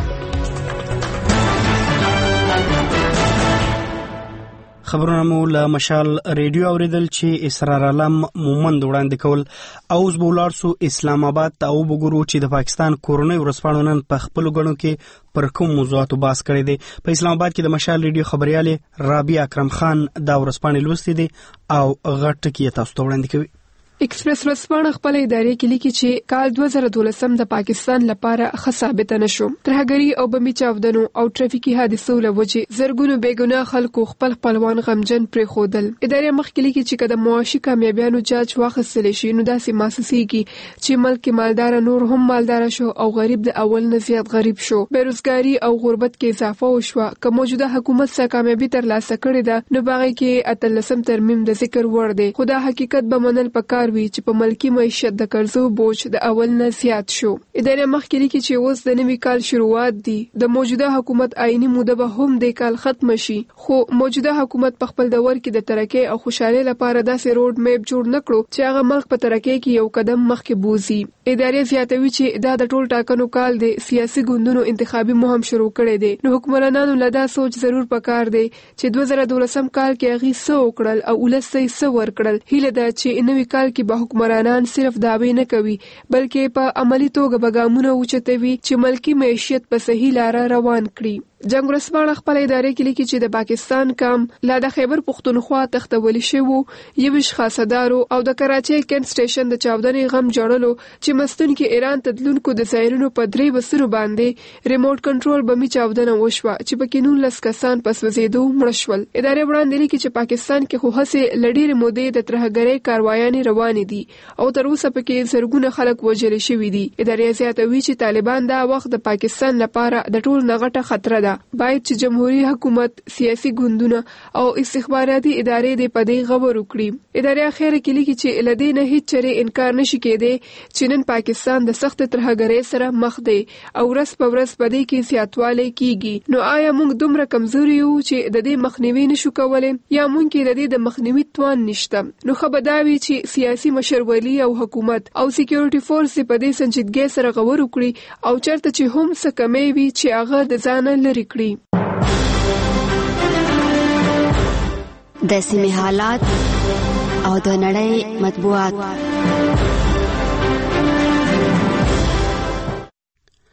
خبرونه مو له مشال ریډیو اوریدل چې اسرار عالم مومند وړاندې کول او اوس به ولاړ سو اسلام آباد ته او وګورو چې د پاکستان کورونی ورسپانو نن په خپل غړو کې پر کوم موضوعاتو بحث کړی دی په اسلام آباد کې د مشال ریډیو خبرياله رابعه اکرم خان دا ورسپانې لوستي دي او غټ کې تاسو ته وړاندې کوي ایکسپریس ورځپاڼه خپل ادارې کې لیکي چې کال دوه زره دولسم د پاکستان لپاره ښه ثابت نه شو ترهګری او بمي چاودنو او ټریفیکي حادثو له وجې زرګونو بیګناه خلکو خپل خپلوان غمجن پرې خودل ادارې مخکې لیکي چې کله معاشي کامیابیانو جاج واخیستل شي نو داسې محسوسيږي چې ملک مالدار نور هم مالدار شو او غریب د اول نه زیات غریب شو بیروزګاری او غربت کې اضافه وشوه که موجوده حکومت څخه کامیابی ترلاسه کړې ده نو باغې کې اتلسم ترمیم د ذکر وړ دی خو دا حقیقت به منل پکار وی چې په ملکی معیشت د قرضو بوج د اول نه زیات شو ادارې مخکې لیکي چې اوس د نوي کال شروعات دي د موجوده حکومت آئینی موده به هم د کال ختم شي خو موجوده حکومت په خپل دور کې د ترقۍ او خوشحالۍ لپاره داسې روډ میپ جوړ نکړو چې هغه ملک په ترقۍ کې یو قدم مخکې بوزي ادارې زیاتوي چې دا د ټول ټاکنو کال دی سیاسي ګوندونو انتخابي مهم شروع کړي دي نو حکومتانو له دا سوچ ضرور پکار دی چې دوه زره دولسم کال کې هغه څه وکړل او ولسي څه ورکړل هیله ده چې نوي کال کې به حکمرانان صرف دعوی نه کوي بلکې په عملی توګه بګامونه اوچتوي چې ملکی معیشت په صحیح لار روان کړي جنگ ورسپانه خپل ادارې کې لیکي چې د پاکستان کام لا د خیبر پختونخوا تختولی شوی یوش خاصدارو او د کراچۍ کین سټیشن د چاودنې غم جوړلو چې مستون کې ایران تدلونکو د ظاهرونو په درې بسرو باندې ریموټ کنټرول بمی چاودنه وشوه چې په کینون لس کسان پس وزیدو مړ شول ادارې وړاندې لیکي چې پاکستان کې خو هڅه لډېر مودې د ترهګرۍ کاروایانې روان دي او تر اوسه پکې زرګونه خلک وژل شوي دي ادارې زیاتوي چې طالبان دا وخت د پاکستان لپاره د ټول نغټه خطر ده باید چې جمهوریت حکومت سیاسي ګوندونه او استخباراتي ادارې د پدې خبر وکړي ادارې اخر کې لیکي چې لدې نه هیڅ چره انکار نشي کېدی چې نن پاکستان د سخت ترهګرۍ سره مخ دی او ورځ په ورځ پدې کې زیاتوالی کیږي نو آیا موږ دومره کمزوري یو چې د دې مخنیوي نشو کولای یا موږ کې د دې د مخنیوي توان نشته نو خبرداوي چې سیاسي مشرولي او حکومت او سکیورټي فورس په دې سنجیدګۍ سره غور وکړي او چرته چې هم څه کمې وي چې هغه د ځان لري کړی د سیمې حالات او د نړۍ مطبوعات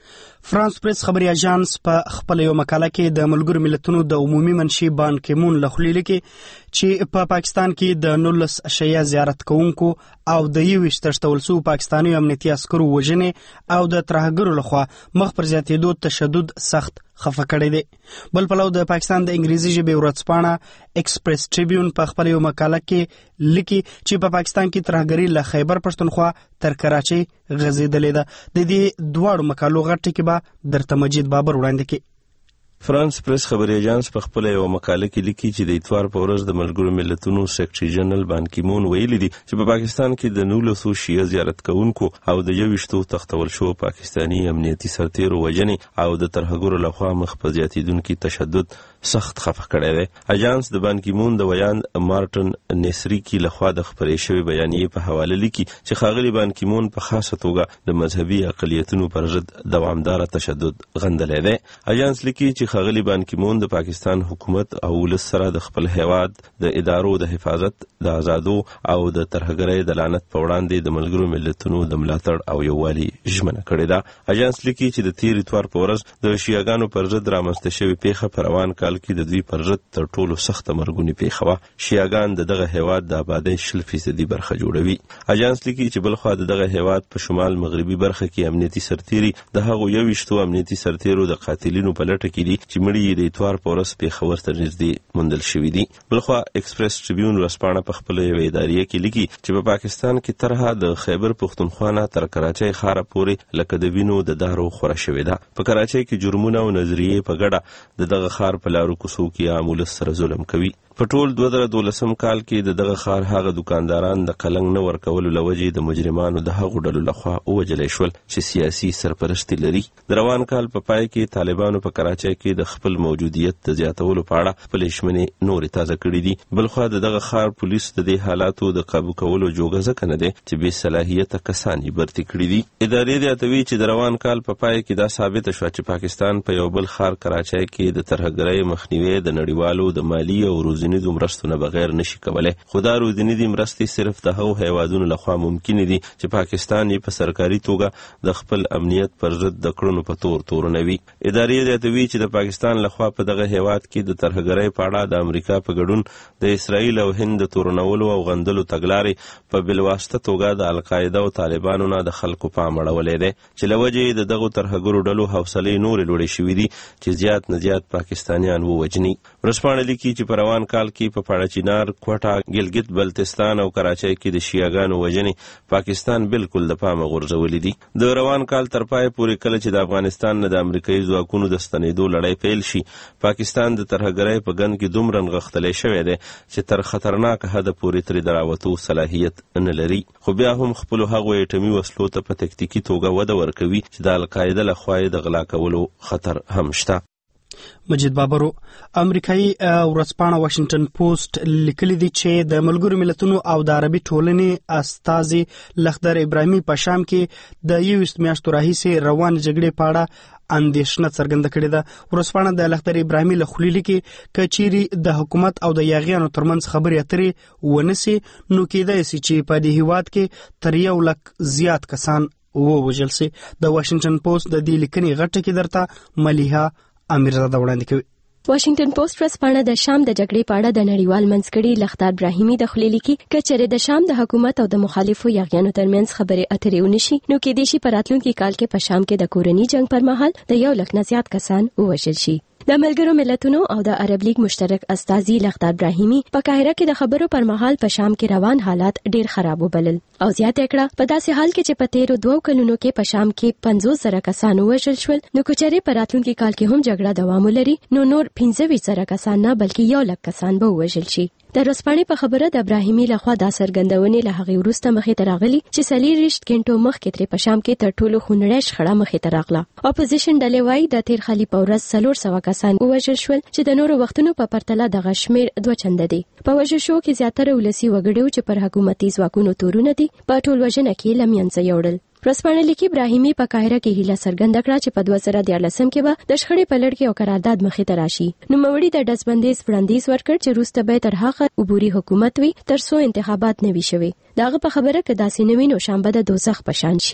فرانس پریس خبري اژانس په خپل یو مقاله کې د ملګرو ملتونو د عمومي منشي بان کی مون له خولې لیکي چې په پاکستان کې د نولس اشیا زیارت کوونکو او د یویشت تشتول سو پاکستاني امنیتي عسکرو وژنې او د ترهګرو لخوا مخ پر زیاتېدو تشدد سخت خفه کړی دی. بل پلو د پاکستان د انګریزي ژبې ورځپاڼه ایکسپریس ټریبیون په خپل یو مقاله کې لیکي چې په پاکستان کې ترهګري له خیبر پښتونخوا تر کراچۍ غځېدلې ده. د دې دواړو مقالو غټ ټکي به درته مجید بابر وړاندې کړي. فرانس پریس خبري اژانس په خپل یو مقاله کې لیکي چې د اتوار په ورځ د ملګرو ملتونو سیکریټري جنرال بان کی مون ویلي دي چې په پاکستان کې د نولسو شیعه زیارت کوونکو او د یویشتو تختول شو پاکستاني امنیتي سرتیرو وژنې او د ترهګرو لخوا مخ په زیاتېدونکي تشدد سخت خفه کړی دی. اژانس د بان کی مون د ویان مارټن نیسری کی لخوا د خبرې شوی بیانیې په حواله لیکي چې ښاغلي بان کی مون په خاصه توګه د مذهبي اقلیتونو پر ضد دوامدار تشدد غندلی دی. اژانس لیکي چې ښاغلي بان کی مون د پاکستان حکومت او ولس سره د خپل هیواد د ادارو د حفاظت د آزادو او د ترهګرۍ د لعنت په وړاندې د ملګرو ملتونو د ملاتړ او یووالي ژمنه کړې ده. اژانس لیکي چې د تیر اتوار په ورځ د شیعاګانو پر ضد رامنځته شوې پیښه په روان کال کې د دوی پر ضد تر ټولو سخته مرګونې پیښه وه. شیعاګان د دغه هیواد د آبادۍ شل فیصدي برخه جوړوي. اژانس لیکي چې بلخوا د دغه هیواد په شمال مغربي برخه کې امنیتي سرتیري د هغو یویشتو امنیتي سرتیرو د قاتلینو په لټه کې دي چې مړي یې د اتوار په ورځ پېښور ته نږدې موندل شوي دي. بلخوا ایکسپریس ټریبیون ورځپاڼه په خپله یوې اداریه کې لیکي چې په پاکستان کې طرحه د خیبر پښتونخوا نه تر کراچۍ ښاره پورې لکه د وینو د دارو خوره شوې ده. په کراچۍ کې جرمونه او نظریې په ګډه د دغه ښار په لارو کوڅو کې عام ولس سره ظلم کوي. په ټول دوه زره دولسم کال کې د دغه ښار هغه دکانداران د قلنګ نه ورکولو له وجې د مجرمانو د هغو ډلو لخوا ووژلی شول چې سیاسي سرپرستي لري. د روان کال په پای کې طالبانو په کراچۍ کې د خپل موجودیت د زیاتولو په اړه خپلې ژمنې نورې تازه کړي دي. بلخوا د دغه ښار پولیس د دې حالاتو د قابو کولو جوګه ځکه نه دی چې بې صلاحیته کسان یې برتي کړي دي. ادارې زیاتوي چې د روان کال په پای کې دا ثابته شوه چې پاکستان په یو بل ښار کراچۍ کې د ترهګرۍ مخنیوی د نړیوالو د مالي او روزنیزو مرستو نه بغیر نشي کولای. خو دا روزنیزې مرستې صرف د هغو هیوادونو لخوا ممکنې دي چې پاکستان یې په سرکاري توګه د خپل امنیت پر ضد د کړنو په تور تورنوي. ادارې زیاتوي چې د پاکستان لخوا په دغه هیواد کې د ترهګرۍ په اړه د امریکا په ګډون د اسرائیل او هند د تورنولو او غندلو تګلارې په بلواسطه توګه د القاعده او طالبانو نه د خلکو پام اړولی دی چې له وجې د دغو ترهګرو ډلو حوصلې نورې لوړې شوي دي چې زیات نه زیات پاکستانیان ووژني. ورځپاڼه لیکي چې په روان کال کې په پاړه چینار، کوټه، ګلګت بلتستان او کراچۍ کې د شیعاګانو وژنې پاکستان بالکل د پامه غورځولې دي. د روان کال تر پای پورې کله چې د افغانستان نه د امریکایي ځواکونو د ستنېدو لړۍ پیل شي، پاکستان د ترهګرۍ په ګند کې دومره نغښتلی شوی دی چې تر خطرناک حده پورې ترې د راوتو صلاحیت نه لري. خو بیا هم خپلو هغو ایټمي وسلو ته په تکتیکي توګه وده ورکوي چې د القاعده لخوا یې د غلا کولو خطر هم شته. مجید بابرو. امریکایي ورځپاڼه واشنگټن پوسټ لیکلي دي چې د ملګرو ملتونو او د عربي ټولنې استازي لخدر ابراهیمي په شام کې د یویشت میاشتو راهیسې روان جګړې په اړه اندېښنه څرګنده کړې ده. ورځپاڼه د لخدر ابراهیمي له خولې لیکي که چیرې د حکومت او د یاغیانو ترمنځ خبرې اترې ونسي نو کېدای سي چې په دې هیواد کې تر یو لک زیات کسان ووژل سي. د واشنگټن پوسټ د دې لیکنې غټه کې درته ملیحه امیرزاده وړاندې کوي. واشنگټن پوسټ ورځپاڼه د شام د جګړې په اړه د نړیوال منځګړي لخدر ابراهیمي د خولې لیکي چې چېرې د شام د حکومت او د مخالفو یاغیانو ترمنځ خبرې اترې ونشي نو کېدای شي په راتلونکي کال کې په شام کې د کورني جنگ پر مهال د یو لک نه زیات کسان ووژل شي. د ملګرو ملتونو او د عرب لیگ مشترک استازي لخدر ابراهیمي په قاهره کې د خبرو پر مهال په شام کې روان حالات ډیر خراب وبلل او زیاته کړه په داسې حال کې چې په تیرو دوو کلونو کې په شام کې پنځوس زره کسان ووژل شول نو کچېرې په راتلونکي کال کې هم جګړه دوام ولري نو نور پنځه ویشت زره کسان نه بلکې یو لک کسان به ووژل شي. د رسپانې په خبره د ابراهیمي لخوا دا څرګندونې له هغې وروسته مخې ته راغلي چې څلېرویشت غنټو مخکې ترې په شام کې تر ټولو خونړۍ شخړه مخې ته راغله. اپوزیشن ډلې وایي د تیر خالي په ورځ څلور سوه کسان ووژل شول چې د نورو وختونو په پرتله دغه شمېر دوه چنده دی. په وژل شوو کې زیاتره ولسي وګړي چې پر حکومتي ځواکونو تورونه دي په ټول وژنه کې له منځه یوړل. ورځپاڼه لیکي ابراهیمي په قاهره کې هیله څرګنده کړه چې په دوه زره دیارلسم کې به د شخړې په لړ کې یو قرارداد مخې ته راشي. نوموړي د ډزبندیز وړاندیز ورکړ چې وروسته به تر هغه عبوري حکومت وي تر څو انتخابات نه وي شوي. د هغه په خبره کې داسې نه وي نو شام به د دوزخ په شان شي.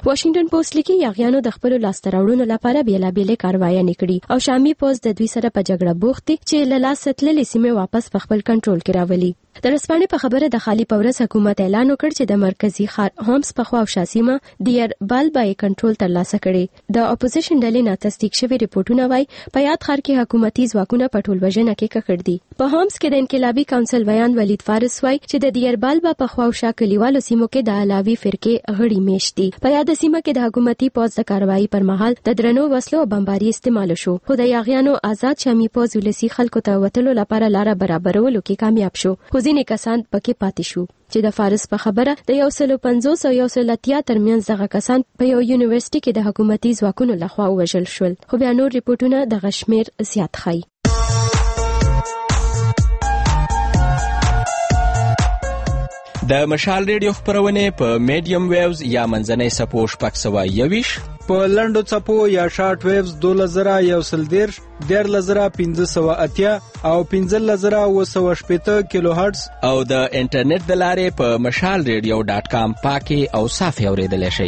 واشنگټن پوسټ لیکي یاغیانو د خپل لاستراوړونو لپاره بیلابېلې کاروایي نکړي او شامي پوز د دوی سره په جګړه بوخت دي چې له لاس تللې سیمه واپس په خپل کنټرول کې راولي. د رسپانې په خبره د خالي پورس حکومت اعلان وکړ چې د مرکزی ښار هومس په خوا او شاسیمه دیر بالبای کنټرول ترلاسه کړي. د اپوزیشن ډلې نه تصدیق شوی ریپورتونه وايي په یاد ښار کې حکومتي ځواکونه په ټولوژنه کې ککړ دي. په هومس کې د انقلابي کونسل ویان ولید فارس وايي چې د دیر بالبا په خوا او شا کلیوالو سیمو کې د علاوي فرقې غړي میشت دي. په یاد سیمه کې د حکومتي پوز د کاروایی پر مهال د درنو وسلو او بمباري استعمال شو، خو د یاغیانو آزاد شامي پوز ولسی خلکو ته وتلو لپاره لار برابرولو کې کامیاب شو، خو ځینې کسان پکې پاتې شو. چې د فارس په خبره د یو سل پنځوس او یو سل اتیا ترمنځ دغه کسان په یو یونیورسيټي کې د حکومتي ځواکونو لخوا وژل شول، خو بیا نور ریپورتونه د غشمیر زیات ښيي. د مشال ریډیو خبرونه په میډیم ویوز یا منځنۍ سپو شپږ سوه یویش، په لنډو څپو یا شارټ ویوز دوله زره یو سل دیرش، دیارلس زره پنځه سوه اتیا او پنځلس زره اووه سوه شپېته کیلو هرتز، او د انټرنیټ د لارې په مشال ریډیو ډاټ کام پاکي او صافي اوریدلای شئ.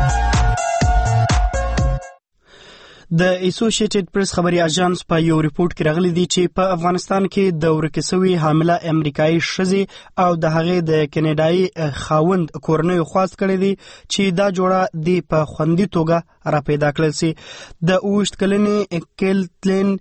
د ایسوسییټډ پریس خبري اژانس په یو ریپورت کې راغلي دي چې په افغانستان کې د ورکې شوې حامله امریکایي ښځې او د هغې د کینیډایي خاوند کورنیو خواست کړی دی چې دا جوړه د په خوندي توګه را پیدا کړل سي. د اوویشت کلنې کیلتلین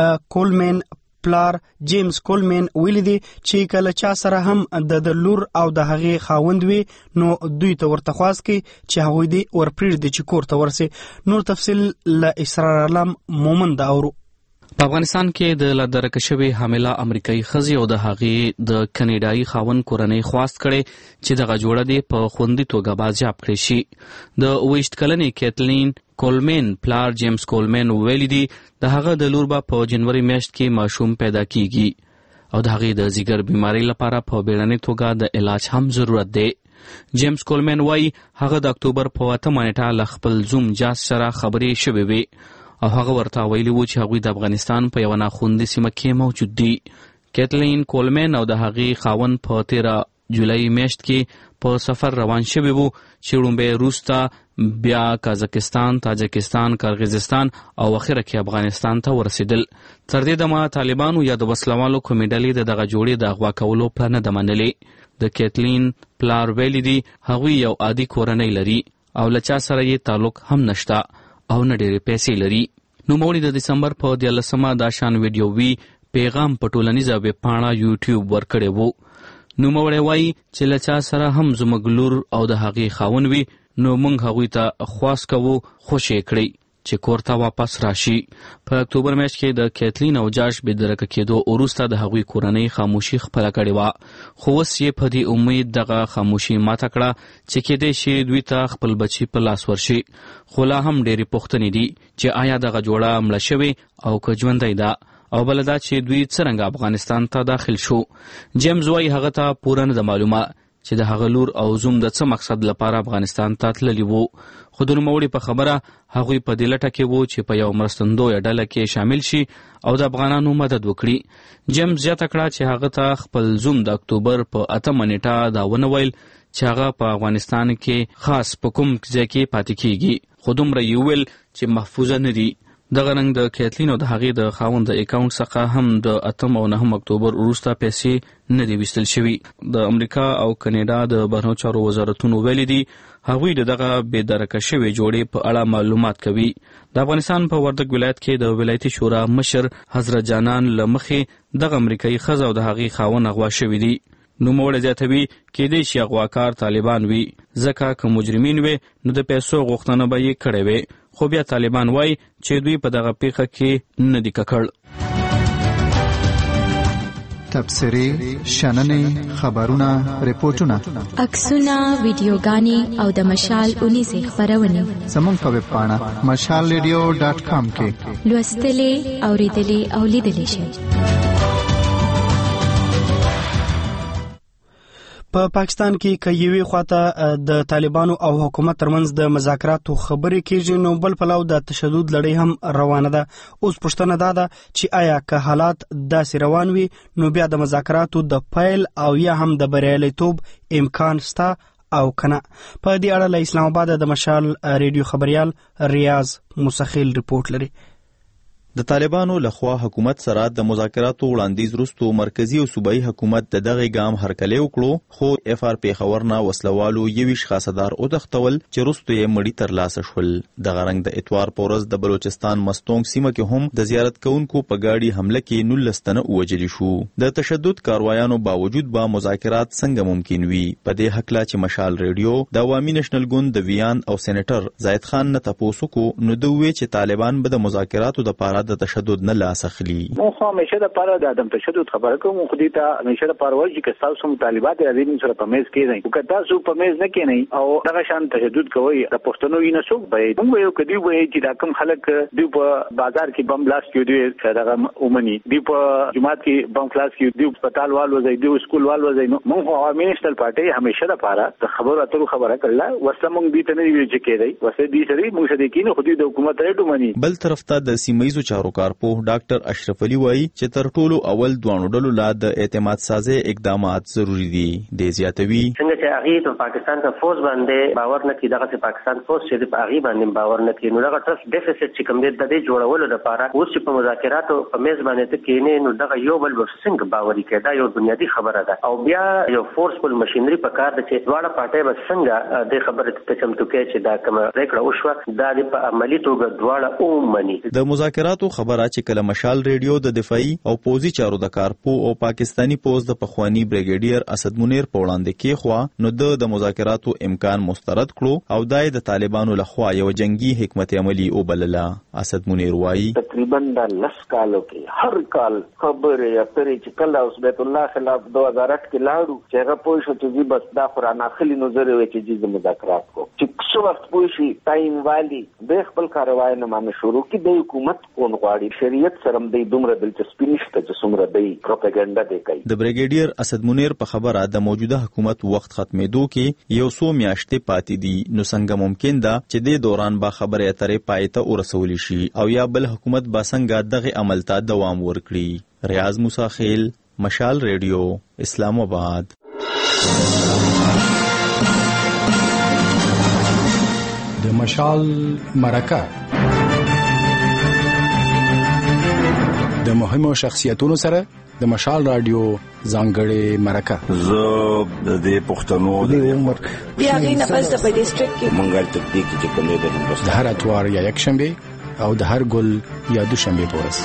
کولمن پلار جیمز کولمن ویلي دي چې کله چا سره هم د لور او د هغې خاوند وي نو دوی ته ورته خواست کوي چې هغوی دې ورپرېږدي چې کور ته ورسي. نور تفصیل له اسرار علم مومند اورو. په افغانستان کې د لدرکه شوې حامله امریکایي ښځې او د هغې د کینیډایي خاوند کورنۍ خواست کړی چې دغه جوړه دې په خوندي توګه بازیاب کړی شي. د اوویشت کلنې کیتلین کولمن پلار جیمز کولمن ویلي دي د هغه د لور به په جنوري میاشت کې ماشوم پیدا کیږي او د هغې د ځیګر بیمارۍ لپاره په بیړنۍ توګه د علاج هم ضرورت دی. جیمز کولمن وایي هغه د اکتوبر په اتمه نیټه له خپل زوم جاس سره خبرې شوې وې او هغه ورته ویلي وو چې هغوی د افغانستان په یوه ناخوندي سیمه کې موجود دي. کیتلین کولمن او د هغې خاوند په تیره جولای میاشت کې په سفر روان شوي وو چې وړومبی وروسته بیا کازاکستان، تاجکستان، قرغیزستان او اخره کې افغانستان ته ورسېدل. تر دې دمه طالبانو یا د وسلوالو کومې ډلې د دغه جوړې د اغوا کولو پلان نه ده منلې. د کیتلین پلار ویلي دي هغوی یو عادي کورنۍ لري او له چا سره یې تعلق هم نشته او نه ډېرې پیسې لري. نوموړي د دسمبر په دیارلسمه دا شان ویډیووي پیغام په ټولنیزه ویبپاڼه یوټیوب ورکړی وو. نوموړی وایي چې له چا سره هم زموږ لور او د هغې خاوند وي نو موږ هغوی ته خواست کوو خوشې یې کړئ چې کور ته واپس راشي. په اکتوبر میاشت کې د کیتلین او جاش بېدرکه کېدو وروسته د هغوی کورنۍ خاموشي خپله کړې وه، خو اوس یې په دې امید دغه خاموشي ماته کړه چې کېدای شي دوی ته خپل بچي په لاس ورشي. خو لا هم ډېرې پوښتنې دي چې آیا دغه جوړه مړه شوې او که ژوندی ده او بله دا چې دوی څرنګه افغانستان ته داخل شو. جیمز وایي هغه ته پوره نه ده معلومه چې د هغه لور او زوم د څه مقصد لپاره افغانستان ته تللي وو، خو د نوموړي په خبره هغوی په دې لټه کې وو چې په یو مرستندویه ډله کې شامل شي او د افغانانو مدد وکړي. جیمز زیاته کړه چې هغه ته خپل زوم د اکتوبر په اتمه نیټه دا ونه ویل چې هغه په افغانستان کې خاص په کوم ځای کې پاتې کیږي، خو دومره یې وویل چې محفوظه نه دي. دغه رنګ د کیتلین او د هغې د خاوند د اکاونټ څخه هم د اتم او نهم اکتوبر وروسته پیسې نه دي ویستل شوي. د امریکا او کاناډا د بهرنیو چارو وزارتونو ویلي دي هغوی د دغه بېدرکه شوې جوړې په اړه معلومات کوي. د افغانستان په وردګ ولایت کې د ولایتي شورا مشر حضرت جانان له مخې دغه امریکایي ښځه او د هغې خاوند اغوا شوي دي. نوموړی زیاتوي کېدای شي اغواکار طالبان وي ځکه که مجرمین وي نو د پیسو غوښتنه به یې کړې وي، خو بیا طالبان وایي چې دوی په دغه پیښه کې نه دي ککړ. تبصرې، شننې، خبرونه، ریپورتونه، عکسونه، ویډیوګانې او د مشال اونیزې خپرونې زموږ په ویبپاڼه مشال ریډیو ډاټ کام کې لوستلې، اورېدلې او لیدلې شئ. په پاکستان کې که یوې خواته د طالبانو او حکومت ترمنځ د مذاکراتو خبرې کېږي نو بل پلو د تشدد لړۍ هم روانه ده. اوس پوښتنه دا ده چې آیا که حالات داسې روان وي نو بیا د مذاکراتو د پیل او یا هم د بریالیتوب امکان شته او کنه. په دې اړه له اسلام آباد د مشال ریډیو خبريال ریاض مسخیل ریپورت لري. د طالبانو لخوا حکومت سره د مذاکراتو وړاندیز وروسته مرکزی او صوبایي حکومت د دغه ګام هرکلی وکړو، خو اف آر پیښور نه وسلوالو یویش خاصدار او تختول چې وروسته یې مړی تر لاسه شول. د غرنګ د اتوار په ورځ د بلوچستان مستونګ سیمه کې هم د زیارت کوونکو په ګاډي حمله کې نولس تنه ووجل شو. د تشدد کاروایانو باوجود به مذاکرات څنګه ممکن وي؟ په دې حق لا چې مشال ریډیو د عوامي نېشنل ګوند د ویان او سېنیټر زاید خان نه تاسو کو نو دوی چې طالبان به د مذاکراتو د پاره د تشدد نه لاس اخلي. مو خو همیشه د پاره د عدم تشدد خبره کوم، خو دې ته همیشه د پاره وایي چې تاسو مطالبات راځي سره په میز کې نه، او که تاسو په میز نه کې نه او دغه شان تشدد کوي د پښتنو وینې څوک به موږ یو کدی وایي چې دا کوم خلک دی په بازار کې بم بلاست کوي، دی دغه اومني دی په جماعت کې بم خلاص کوي، دی هسپتال والو زي دی سکول والو زي موږ عوامي نېشنل پارټي همیشه د پاره د خبرو اترو خبره کړله، وسه موږ دې ته نه ویل چې کېدای وسه دې سره موږ سره کې نه خو دې د حکومت ریټو مني. بل طرف ته د سیمایي چارو کارپوه ډاکټر اشرف علي وایي چې تر ټولو اول دوانو ډلو لا د اعتماد سازي اقدامات ضروری دي. د زیاتوي څنګه چې هغه ته پاکستان ته فوز باندې باور نه کیدغه چې پاکستان فوز چې په هغه باندې باور نه کینو دغه ټرست ډیفیسټ چې کوم د دې جوړولو لپاره اوس چې په مذاکراتو په میز باندې ته کینې نو دغه یو بل څنګه باوري کېدا یو بنیادی خبره ده، او بیا یو فورسفل ماشينري په کار ده چې دواړه پارټي به څنګه د خبرې ته چمتو کې چې دا کوم پریکړه وشوه دا په عملی توګه دواړه اومني. د مذاکراتو خبره چې کله مشال ریډیو د دفاعي او پوزي چارو د کارپو او پاکستانی پوز د پخوانی بریګیډیر اسد منیر په وړاندې کې خو نو د مذاکراتو امکان مسترد کړو او دای د طالبانو لخوا یو جنگي حکمت عملی او بللا. اسد منیر وایي تقریبا د لس کالو کې هر کال خبره یا پرې چې کله اوس بیت الله خلاف دو هزار اټ کې لاړو چې هغه پوه شو چې بس دا قرآن اخلي نظر وي چې د مذاکرات کو چې څو وخت پوه شي ټایم والی د خپل کاروای نه مانه شروع کی د حکومت کون غواړي شریعت سره د دومره دلچسپي نشته چې څومره دی پروپاګاندا دی کوي. د بریګیډیر اسد منیر په خبره د موجوده حکومت وخت ختمېدو کې یو څو میاشتې پاتې دي، نو څنګه ممکن ده چې د دوران با خبره اترې پایته ورسول شي او یا بل حکومت با څنګه دغه عمل ته دوام ورکړي. ریاض مساخیل، مشال ریډیو، اسلام آباد. د مشال مرکه د مهمو شخصیتونو سره د مشال رادیو ځانګړې مرکه. زه د دې پښتنو د عمر بیا غي نه پس په ډیسټریکټ کې منګل تبدیل کې کومې د هندوستان د هر اتوار یا یک شنبه او د هر ګل یا دو شنبه پورس.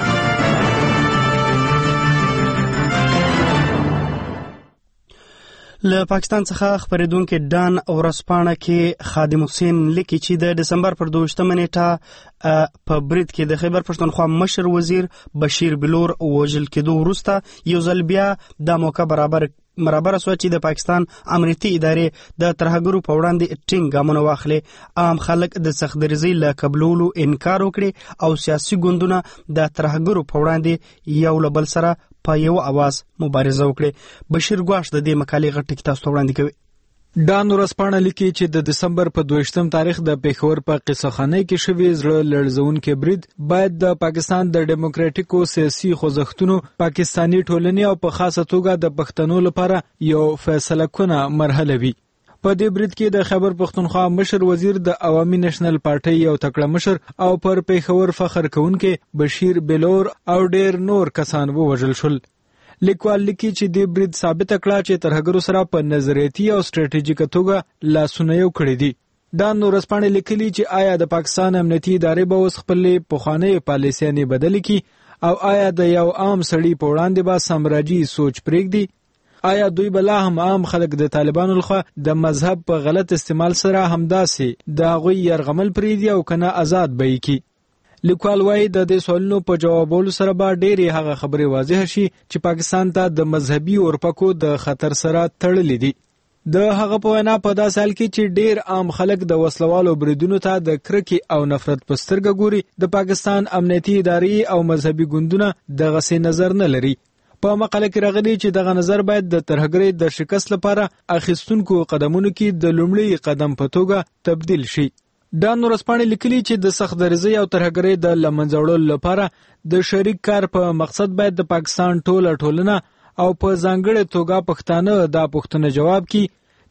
له پاکستان څخه خبرېدونکو ډان ورسپانه کې خادم حسین لیکي چې د دسمبر پر دوشتمه نیټه په برید کې د خیبر پښتونخوا مشر وزیر بشیر بلور وژل کېدو وروسته یو ځل بیا د موقع برابر برابر سو چې د پاکستان امنیتي ادارې د ترهګرو په وړاندې ټینګ ګامونه واخلي، عام خلک د سختدرزي له قبولولو انکار وکړي او سیاسي ګوندونه د ترهګرو په وړاندې یو له بل سره په یو اواز مبارزه وکړي. بشیر ګواش د دې مقالې غټ کتاب وړاندې کوي. ډان ورسپانه لیکي چې د دسمبر په دویشتم تاریخ د پیښور په قصهخانه کې شوی زړه لړزونکې برید باید د پاکستان د ډیموکراټیکو سیاسي خوځښتونو، پاکستانی ټولنې او په خاصه توګه د پښتنو لپاره یو فیصله کونه مرحله وي. په دې برید کې د خیبر پښتونخوا مشر وزیر د عوامي نېشنل پارټي یو تکړه مشر او پر پیښور فخر کوونکې بشیر بلور او ډیر نور کسان ووژل شول. لیکوال لیکي چې د برید ثابت کړه چې ترهګرو سره په نظریاتي او ستراتیژیک توګه لاسونه یو کړی دي. ډان ورسپانه لیکلي چې آیا د پاکستان امنیتي ادارې به اوس خپل پخوانی پالیسیانې بدل کړي او آیا د یو عام سړي په وړاندې به سامراجي سوچ پرېږدي؟ آیا دوی بلا هم عام خلک د طالبانو لخوا د مذهب په غلط استعمال سره همداسې د هغوی یرغمل پرېږدي او کنه آزاد به یې کړي؟ لیکوال وایي د دې سوالونو په جوابولو سره به ډېرې هغه خبرې واضح شي چې پاکستان ته د مذهبي اورپکو د خطر سره تړلې دي. د هغه په وینا په داسې حال کې چې ډېر عام خلک د وسلوالو بریدونو ته د کرکې او نفرت په سترګه ګوري، د پاکستان امنیتي ادارې او مذهبي ګوندونه دغسې نظر نه لري. په مقاله کې راغلي چې دغه نظر باید د ترهګرۍ د شکست لپاره اخیستونکو قدمونو کې د لومړي قدم په توګه تبدیل شي. ډان ورسپانه لیکلي چې د سختدرزۍ او ترهګرۍ د لمنځه وړلو لپاره د شریک کار په مقصد باید د پاکستان ټوله ټولنه او په ځانګړې توګه پښتانه دا پوښتنه جواب کړي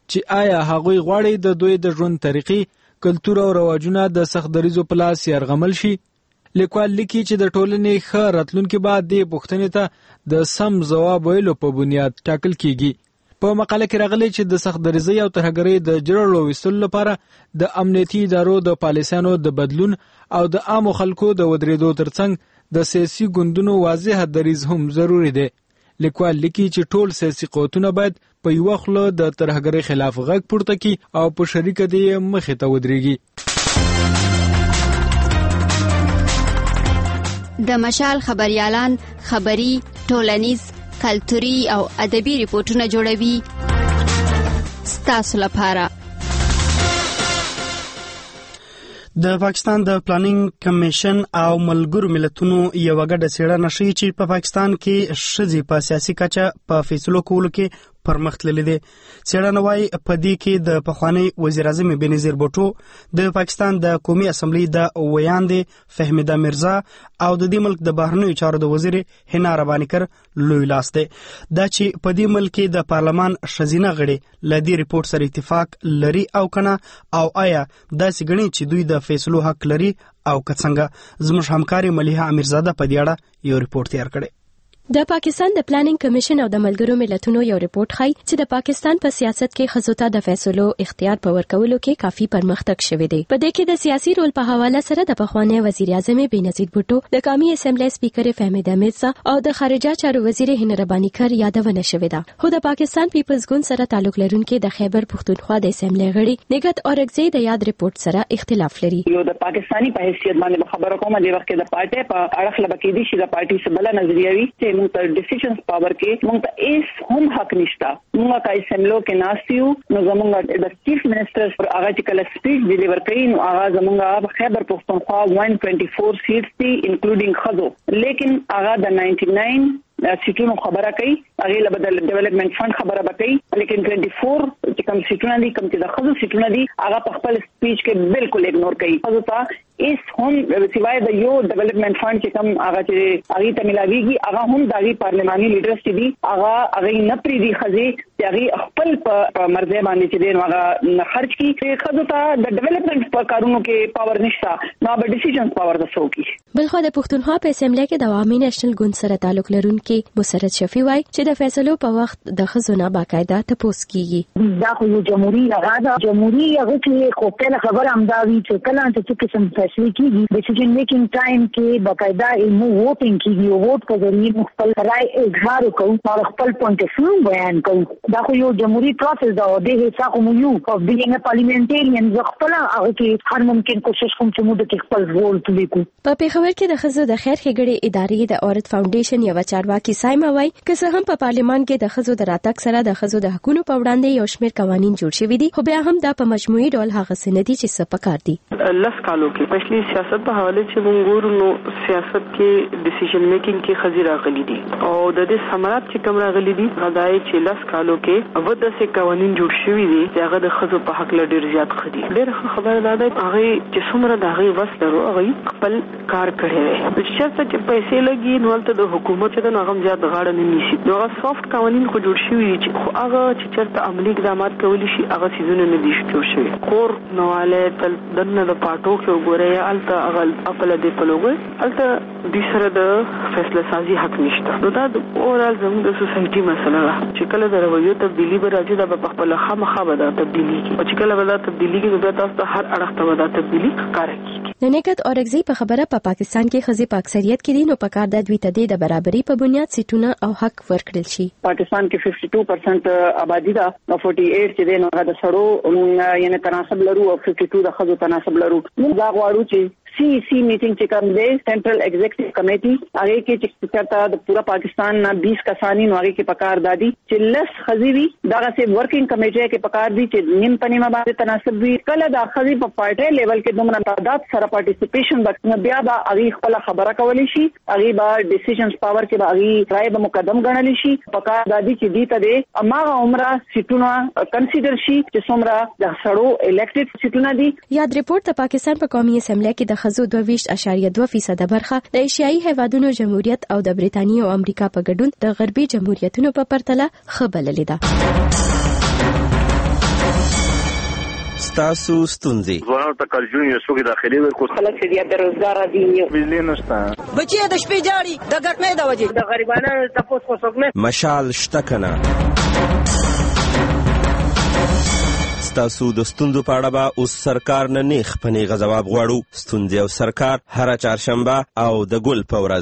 چې آیا هغوی غواړي د دوی د ژوند طریقې، کلتور او رواجونه د سخت دریزو په لاس یرغمل شي. لیکوال لیکي چې د ټولنې ښه راتلونکي بعد د پوښتنې ته د سم ځواب ویلو په بنیاد ټاکل کیږي. په مقاله کې راغلي چې د سخت دریزۍ او ترهګرۍ د جوړولو ویستلو لپاره د امنیتي ادارو د پالیسیانو د بدلون او د عامو خلکو د ودرېدو ترڅنګ د سیاسي ګوندونو واضح دریځ هم ضروری دی. لیکوال لیکي چې ټول سیاسي قوتونه باید په یو خوله د ترهګرۍ خلاف غږ پورته کړي او په شریکه دی مخې ته ودرېږي. د مشال خبريالان خبري، ټولنیز، کلتوري او ادبي ریپورتونه جوړوي ستاسو لپاره. د پاکستان د پلانینګ کمیشن او ملګرو ملتونو یو غږ څېړنه ښیي چې په پاکستان کې ښځې په سیاسي کچه په فیصلو کولو کې پرمخ تللي دي. څېړنه وايي په دې کې د پخوانی وزیر اعظم بېنظیر بوټو، د پاکستان د قومي اسمبلی د ویاندې فهمیده مرزا او د دې ملک د بهرنیو چارو د وزیر حنا ربانیکر لوی لاس دی. دا چې په دې ملک کې د پارلمان ښځینه غړي له دې ریپورت سره اتفاق لري او کنه، او آیا داسې ګڼي چې دوی د فیصلو حق لري او که څنګه. زموږ همکاري ملیحه امیرزاده په دې اړه یو ریپورت تیار کړی. د پاکستان د پلانینګ کمیشن او د ملګرو ملتونو یو ریپورت ښیي چې د پاکستان په سیاست کې ښځو ته د فیصلو اختیار په ورکولو کې کافي پرمختګ شوی دی. په دې کې د سیاسي رول په حواله سره د پخوانی وزیر اعظم بېنظیر بوټو، د قومي اسمبلی سپیکر فهمیده مرزا او د خارجه چارو وزیر حنا ربانیکر یادونه شوې ده. خو د پاکستان پیپلز ګوند سره تعلق لرونکي د خیبر پښتونخوا د اسمبلی غړي نګهت اورګزی د یاد ریپورت سره اختلاف لري. یو د پاکستاني په حیثیت باندې خبره کوم د وخت د پارټي په اړه خلک کې دي چې د پارټي سبله نظریوي چې موږ ته ډیسیژن پاور کې موږ ته ایس هم حق نشته. موږ کا اسمبلو کې ناسیو نو زموږ د چیف منسٹر پر هغه چې کله سپیچ ډیلیور کوي نو هغه زموږ خیبر پښتونخوا one twenty-four سیټس دي انکلوډینګ خزو، لیکن هغه د ninety-nine سیټونو خبره کوي، هغه له بدل ډیولپمنٹ فند خبره وکړي، لیکن twenty-four چې کوم سیټونه دي کوم چې د خزو سیټونه دي هغه په خپل سپیچ کې بالکل اګنور کوي. خزو ته ایس هم سیوای د یو ډیولپمنٹ فند چې کوم هغه چې هغه ته ملاويږي هغه هم د پارلماني لیډرز چې دي هغه هغه نه پری دي خزي چې هغه خپل په مرزه باندې چې دین هغه خرج کی. خزو ته د ډیولپمنٹ په کارونو کې پاور نشته، نو به ډیسیژن پاور د سوکي. بلخو د پښتونخوا په اسمبلی کې د عوامي نېشنل ګوند سره تعلق لرونکي مسرت شفیع وایي چې د فیصلو په وخت د خزونه باقاعده تپوس کیږي. دا خو یو جمهوریت هغه جمهوریت هغه چې خو کله خبر امداوي چې کله چې څه فیصله کیږي ډیسیژن میکینګ ټایم کې باقاعده یو ووټینګ کیږي او ووټ په ذریعہ خپل رائے اظهار کوي او خپل پوینټ اف ویو بیان کوي. دا خو یو جمهوریت پروسس دا او د هیڅ کوم یو او بینګ پارلیمنټریان زه خپل هغه کې هر ممکن کوشش کوم چې موږ د خپل رول پلی کوو. په پیښور کې د خزو د خیر ښېګړې ادارې د اورت فاونډیشن یو چارواکي سایمه وایي که څه هم په پارلیمان کې د خزو د راتګ سره د خزو د حقوقو په وړاندې یو شمېر قوانین جوړ شوي دي، خو بیا هم دا په مجموعي ډول هغه څه نه دي چې څه پکار دي. لس کالو کې پښلي سیاست په حواله چې موږ ګورو نو سیاست کې ډیسیژن میکینګ کې خزي راغلي دي او د دې ثمرات چې کوم راغلي دي غدای چې لس کالو کې و د څه قوانین جوړ شوي دي چې هغه د خزو په حق له ډیر زیات خدي. ډیر خبره ده هغه چې څومره د هغه وسلرو هغه خپل کار کړی دی. چې چې پیسې لګي نو ته د حکومت ته هغه زیات غاړه نه نیسي. نو هغه سافت قوانین خو جوړ شوي دي چې خو هغه چې چرته عملی اقدامات کولی شي هغه سيزونه نه دي جوړ شوي. کور نواله تل دنه د پاټو کې وګورئ الته هغه خپل د پلوغه الته د سره د فیصله سازي حق نشته. نو دا اورال زموږ د سوسايټي مسله ده چې کله د رویو تبدیلی به راځي د په خپل خامخا به د تبدیلی کی او چې کله به د تبدیلی کې به تاسو ته هر اړخ ته د تبدیلی کار کوي. د نګهت اورګزی په خبره په پا پاکستان کې خزي په اکثریت کې دي نو په کار د دوی ته د برابرۍ په بنیاد سیټونه او حق ورکړل شي. پاکستان کې fifty-two percent آبادی ده او forty-eight چې د نو د سړو یعنی تناسب لرو او fifty-two د خزو تناسب لرو. موږ دا غواړو چې سی سی میټینګ چې کوم دی سنټرل ایگزیکټیو کمیټي هغه کې چې چرته د پورا پاکستان نه twenty کسانی نو هغه کې پکار دادي چې لس خزيوي دغه سي ورکینګ کمیټي کې پکار دي چې نیم پنیمه باندې تناسب وي. کله د خزي په پارټي لیول کې دومره تعداد سره پارټیسیپیشن وکړي بیا به هغه خپل خبره کولی شي، هغه به ډیسیژنز پاور کې به هغه رائے به مقدم غنلی شي. پکار دادي چې دې ته د اماغه عمره سیټونه کنسیډر شي چې څومره د سړو الیکټډ سیټونه دي. یاد ریپورت د پاکستان په قومي اسمبلی کې د خزو دوه ویشت اشاریه دوه فیصده برخه د ایشیایي هیوادونو جمهوریت او د بریتانیا او امریکا په ګډون د غربي جمهوریتونو په پرتله ښه بللې ده. ستاسو ستونزې ځوانانو ته کالجون یو څوک داخلي ورکو خلک چې بیا بیروزګاره دي بجلی نشته بچي د شپې جاړي د ګرمۍ د وجې د غریبانو تاسو خو څوک نه مشال شته کنه ستاسو د ستونزو په اړه به اوس سرکار نه نیغ په نیغه ځواب غواړو. ستونزې او سرکار هره چهارشنبه او د ګل په ورځ.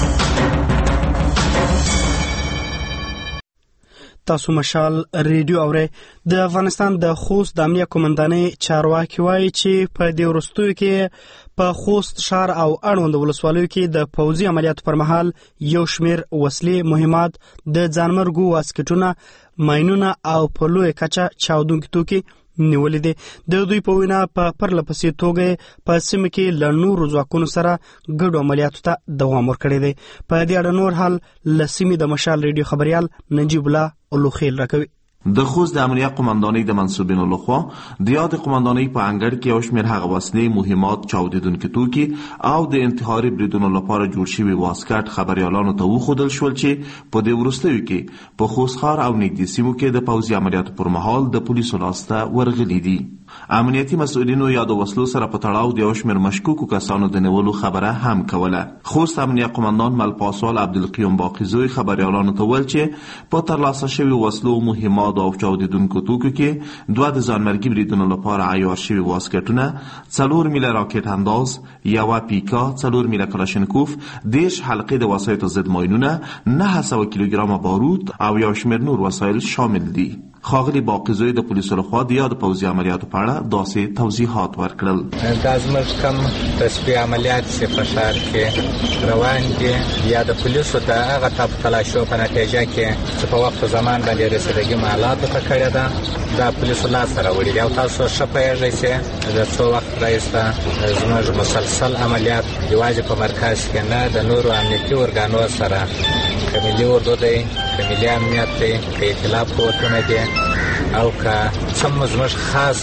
تاسو مشال ریډیو اورئ. د افغانستان د خوست د امنیه قومندانۍ چارواکي وایي چې په دې وروستیو کې په خوست ښار او اړوند ولسوالیو کې د پوځي عملیاتو پر مهال یو شمېر وسلې، مهمات، د ځانمرګو واسکټونه، ماینونه او په لویه کچه چاودونکي توکي نیولې دي. د دوی په وینا په پرله پسې توګه په سیمه کې له نورو ځواکونو سره ګډو عملیاتو ته دوام ورکړی دی. په دې اړه نور حال له سیمې د مشال ریډیو خبریال نجیب الله اولوخیل راکوي. د خوست د امنیه قومندانۍ د منصوبینو لخوا د یاد قومندانۍ په انګړ کې یو شمېر هغه وسلې، مهمات، چاودیدونکي توکي او د انتحاري بریدونو لپاره جوړ شوي واسکټ خبریالانو ته وښودل شول چې په دې وروستیو کې په خوست ښار او نږدې سیمو کې د پوځي عملیاتو پر مهال د پولیسو لاسته ورغلي دي. امنیتي مسؤلینو یا د وسلو سره په تړاو د یو شمېر مشکوکو کسانو د نیولو خبره هم کوله. خوست امنیه قومندان ملپاسوال عبدالقیوم باقیزوی خبریالانو ته وویل چې په ترلاسه شوي وسلو، مهمات او چاودیدونکو توکو کې دوه د ځانمرګي بریدونو لپاره عیار شوي واسکټونه، څلور میله راکټ انداز، یوه پیکا، څلور میله کلاشینکوف، دېرش حلقې د وسایطو ضد ماینونه، نهه سوه کیلوګرامه بارود او یو شمېر نور وسایل شامل دي. ښاغلي باقیزوی د پولیسو لخوا د یاد پوځي عملیاتو په اړه داسې توضیحات ورکړل. دا زموږ کم تسبیح عملیات چې په ښار کې روان دي یا د پولیسو د هغه تپ تلاشیو په نتیجه کې چې په وخت زمان باندې رسیدګي محلاتو ته کړې ده، دا پولیسو لاسته راوړي دي. او تاسو ښه پوهېږئ چې د څو وخت راهیسته زموږ مسلسل عملیات یوازې په مرکز کې نه، د نورو امنیتي ارګانو سره، که ملي اردو دی، که ملي امنیت دی، که اطلاع قوتونه دي او که څوم زموږ خاص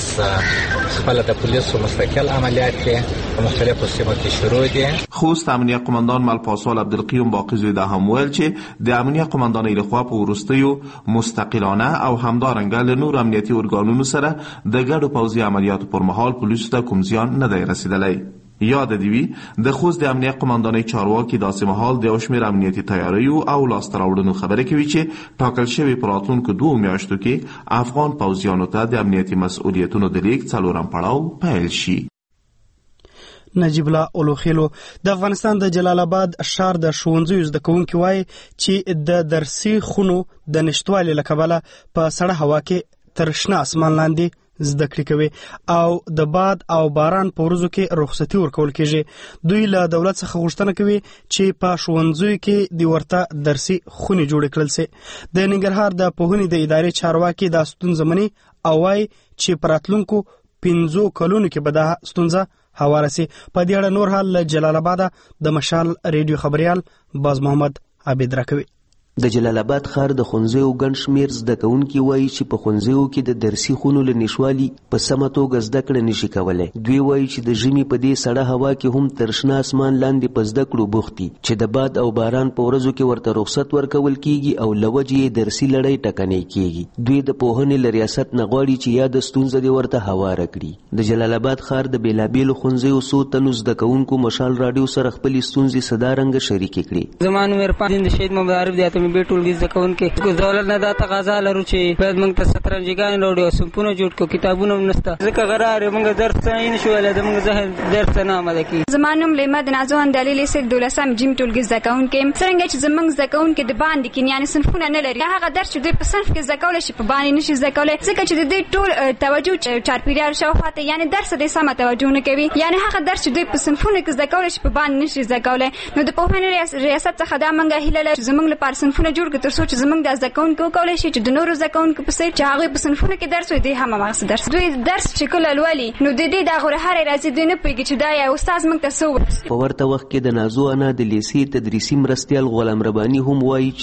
خپل د پولیسو مستقل عملیات کې په مختلفو سیمو کې شروع دي. خوست امنیه قومندان ملپاسوال عبدالقیوم باقیزوی دا هم ویل چې د امنیه قومندانۍ لخوا په وروستیو مستقلانه او همدارنګه له نورو امنیتي ارګانونو سره د ګډو پوځي عملیاتو پر مهال پولیسو ته کوم زیان نه دی رسیدلی. یاد دی وی د خوست د امنیه قومندانۍ چارواکي داسې مهال د یو شمېر امنیتي تیاریو او لاسته راوړنو خبرې کوي چې ټاکل شوي په راتلونکو دوو میاشتو کې افغان پوځیانو ته د امنیتي مسؤلیتونو د لیږد څلورم پړاو پیل شي. نجیب الله اولوخیلو. د افغانستان د جلال آباد ښار د ښوونځیو زده کوونکي وایي چې د درسي خونو د نشتوالي له کبله په سړه هوا کې تر شنه اسمان لاندې زده کړې کوي او د باد او باران په ورځو کې رخصتي ورکول کېږي. دوی له دولت څخه غوښتنه کوي چې په ښوونځیو کې د ورته درسي خونې جوړې کړل سي. د ننګرهار د پوهنې د ادارې چارواکي دا ستونزه مني او وایي چې په راتلونکو پنځو کلونو کې به دا ستونزه هواره سي. په دې اړه نور حال له جلال آباد د مشال ریډیو خبریال باز محمد عابد راکوي. د جلال آباد ښار د ښوونځیو ګڼ شمېر زده کوونکي وایي چې په ښوونځیو کې د درسي خونو له نشوالي په سمه توګه زده کړه نشي کولی. دوی وایي چې د ژمي په دې سړه هوا کې هم تر شنه اسمان لاندې په زده کړو بوخت دي چې د باد او باران په ورځو کې ورته رخصت ورکول کیږي او له وجې یې درسي لړۍ ټکنۍ کیږي. دوی د پوهنې له ریاست نه غواړي چې یاده ستونزه دې ورته هواره کړي. د جلال آباد ښار د بېلابېلو ښوونځیو څو تنو زده کوونکو مشال راډیو سره خپلې ستونزې صدارنګه شریکې کړې. زما نوم عرفان د شهید محمد عارف دی. ته مې به ټولګي زده کوونکي دولت نه دا تقاضا لرو چې باید موږ ته سترنجګان راوړي او صنفونه جوړ کړو، کتابونه هم نشته، ځکه غرار موږ درس نه نشو ویلی، زموږ ذهن درس نه آماده کېږي. زما نوم لیما د نازو اندالي لیسې دولسم جیم ټولګي زده کوونکي. څرنګه چې زموږ زده کوونکي د باندې کې یعنې صنفونه نه لري، هغه درس چې دوی په صنف کې زده کولی شي په باندې نشي زده کولی، ځکه چې د دوی ټول توجه چاپېریال شاوخوا ته یعنې درس ته سمه توجه نه کوي، یعنې هغه درس چې دوی په صنفونو کې زده کولی شي په باندې نشي زده کولی. نو د پوهنې ریاست څخه دا موږ هیله لرو چې زموږ لپاره صنفونه جوړ کړي تر څو چې زموږ د زده کوونکو وکولی شي چې د نورو زده کوونکو په څېر چې هغوی په صنفونو کې درس وي، دوی هم هماغسې درس دوی درس چې کله لولي نو د دې د هغو رهاری راځي، دوی نه پوهېږي چې دا یا استاد موږ ته څه. په ورته وخت کې د نازو انا د لیسې تدریسي مرستیال غلام رباني هم وایي چې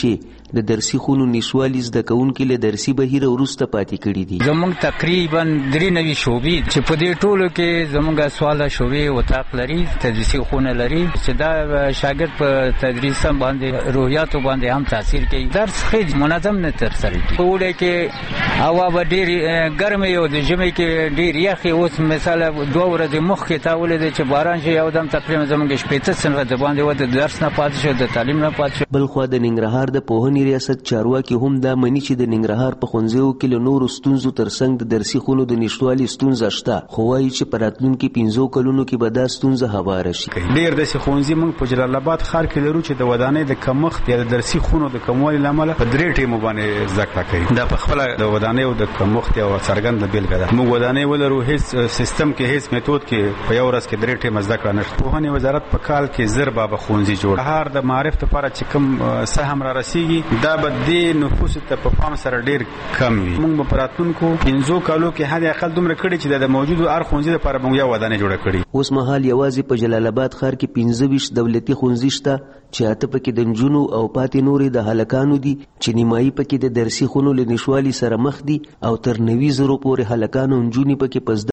د درسي خونو نشوالي زده کوونکي له درسي بهیر وروسته پاتې کړي دي. زموږ تقریبا درې نوي شعبې چې په دې ټولو کې زموږ سواله شعبې وطاق لري، تدریسي خونه لري چې دا شاګرد په تدریس باندې روحیاتو باندې هم تاثیر کوي. درس خې منظم نه تر سره کیږي. په وړه کې هوا به ډېر ګرمه او د ژمي کې ډېر یخ. اوس مثال دوه ورځې مخکې تا ولید چې باران شي او دم تقریبا زموږ شپږ سنه د باندې و د درس نه پاتې شو، د تعلیم نه پاتې شو. بل خو د ننګرهار د پوهنې ریاست چارواکي هم دا مني چې د ننګرهار په ښوونځیو کې له نورو ستونزو ترڅنګ د درسي خونو د نشتوالي ستونزه شته، خو وایي چې په راتلونکي پنځو کلونو کې به دا ستونزه هواره شي. ډېر داسې ښوونځي موږ په جلال آباد ښار کې لرو چې د ودانۍ د کمښت یا د درسي خونو د کموالي له امله په درې ټیمو باندې زده کړه کوي. دا په خپله د ودانیو د کمښت یوه څرګنده بېلګه ده. موږ ودانۍ ولرو، هیڅ سیستم کې هیڅ میتود کې په یو ورځ کې درې ټیمه زده کړه نشته. پوهنې وزارت په کال کې زر به ښوونځي جوړ هر د معارف لپاره چې کوم سهم را رسیږي دا به د نفوسو ته په پام سره ډېر کم وي. موږ به په راتلونکو پنځو کالو کې حد اقل دومره کړي چې د موجودو هر ښوونځي لپاره موږ یو ودانۍ جوړه کړي. اوس مهال یوازې په جلال آباد ښار کې پنځه ویشت دولتي ښوونځي شته چې اته پکې د نجونو او پاتې نورې د هلکانو دي چې نیمایي پکې د درسي خونو له نشوالي سره مخ دي او تر نوي زرو پورې هلکان او نجونې پکې په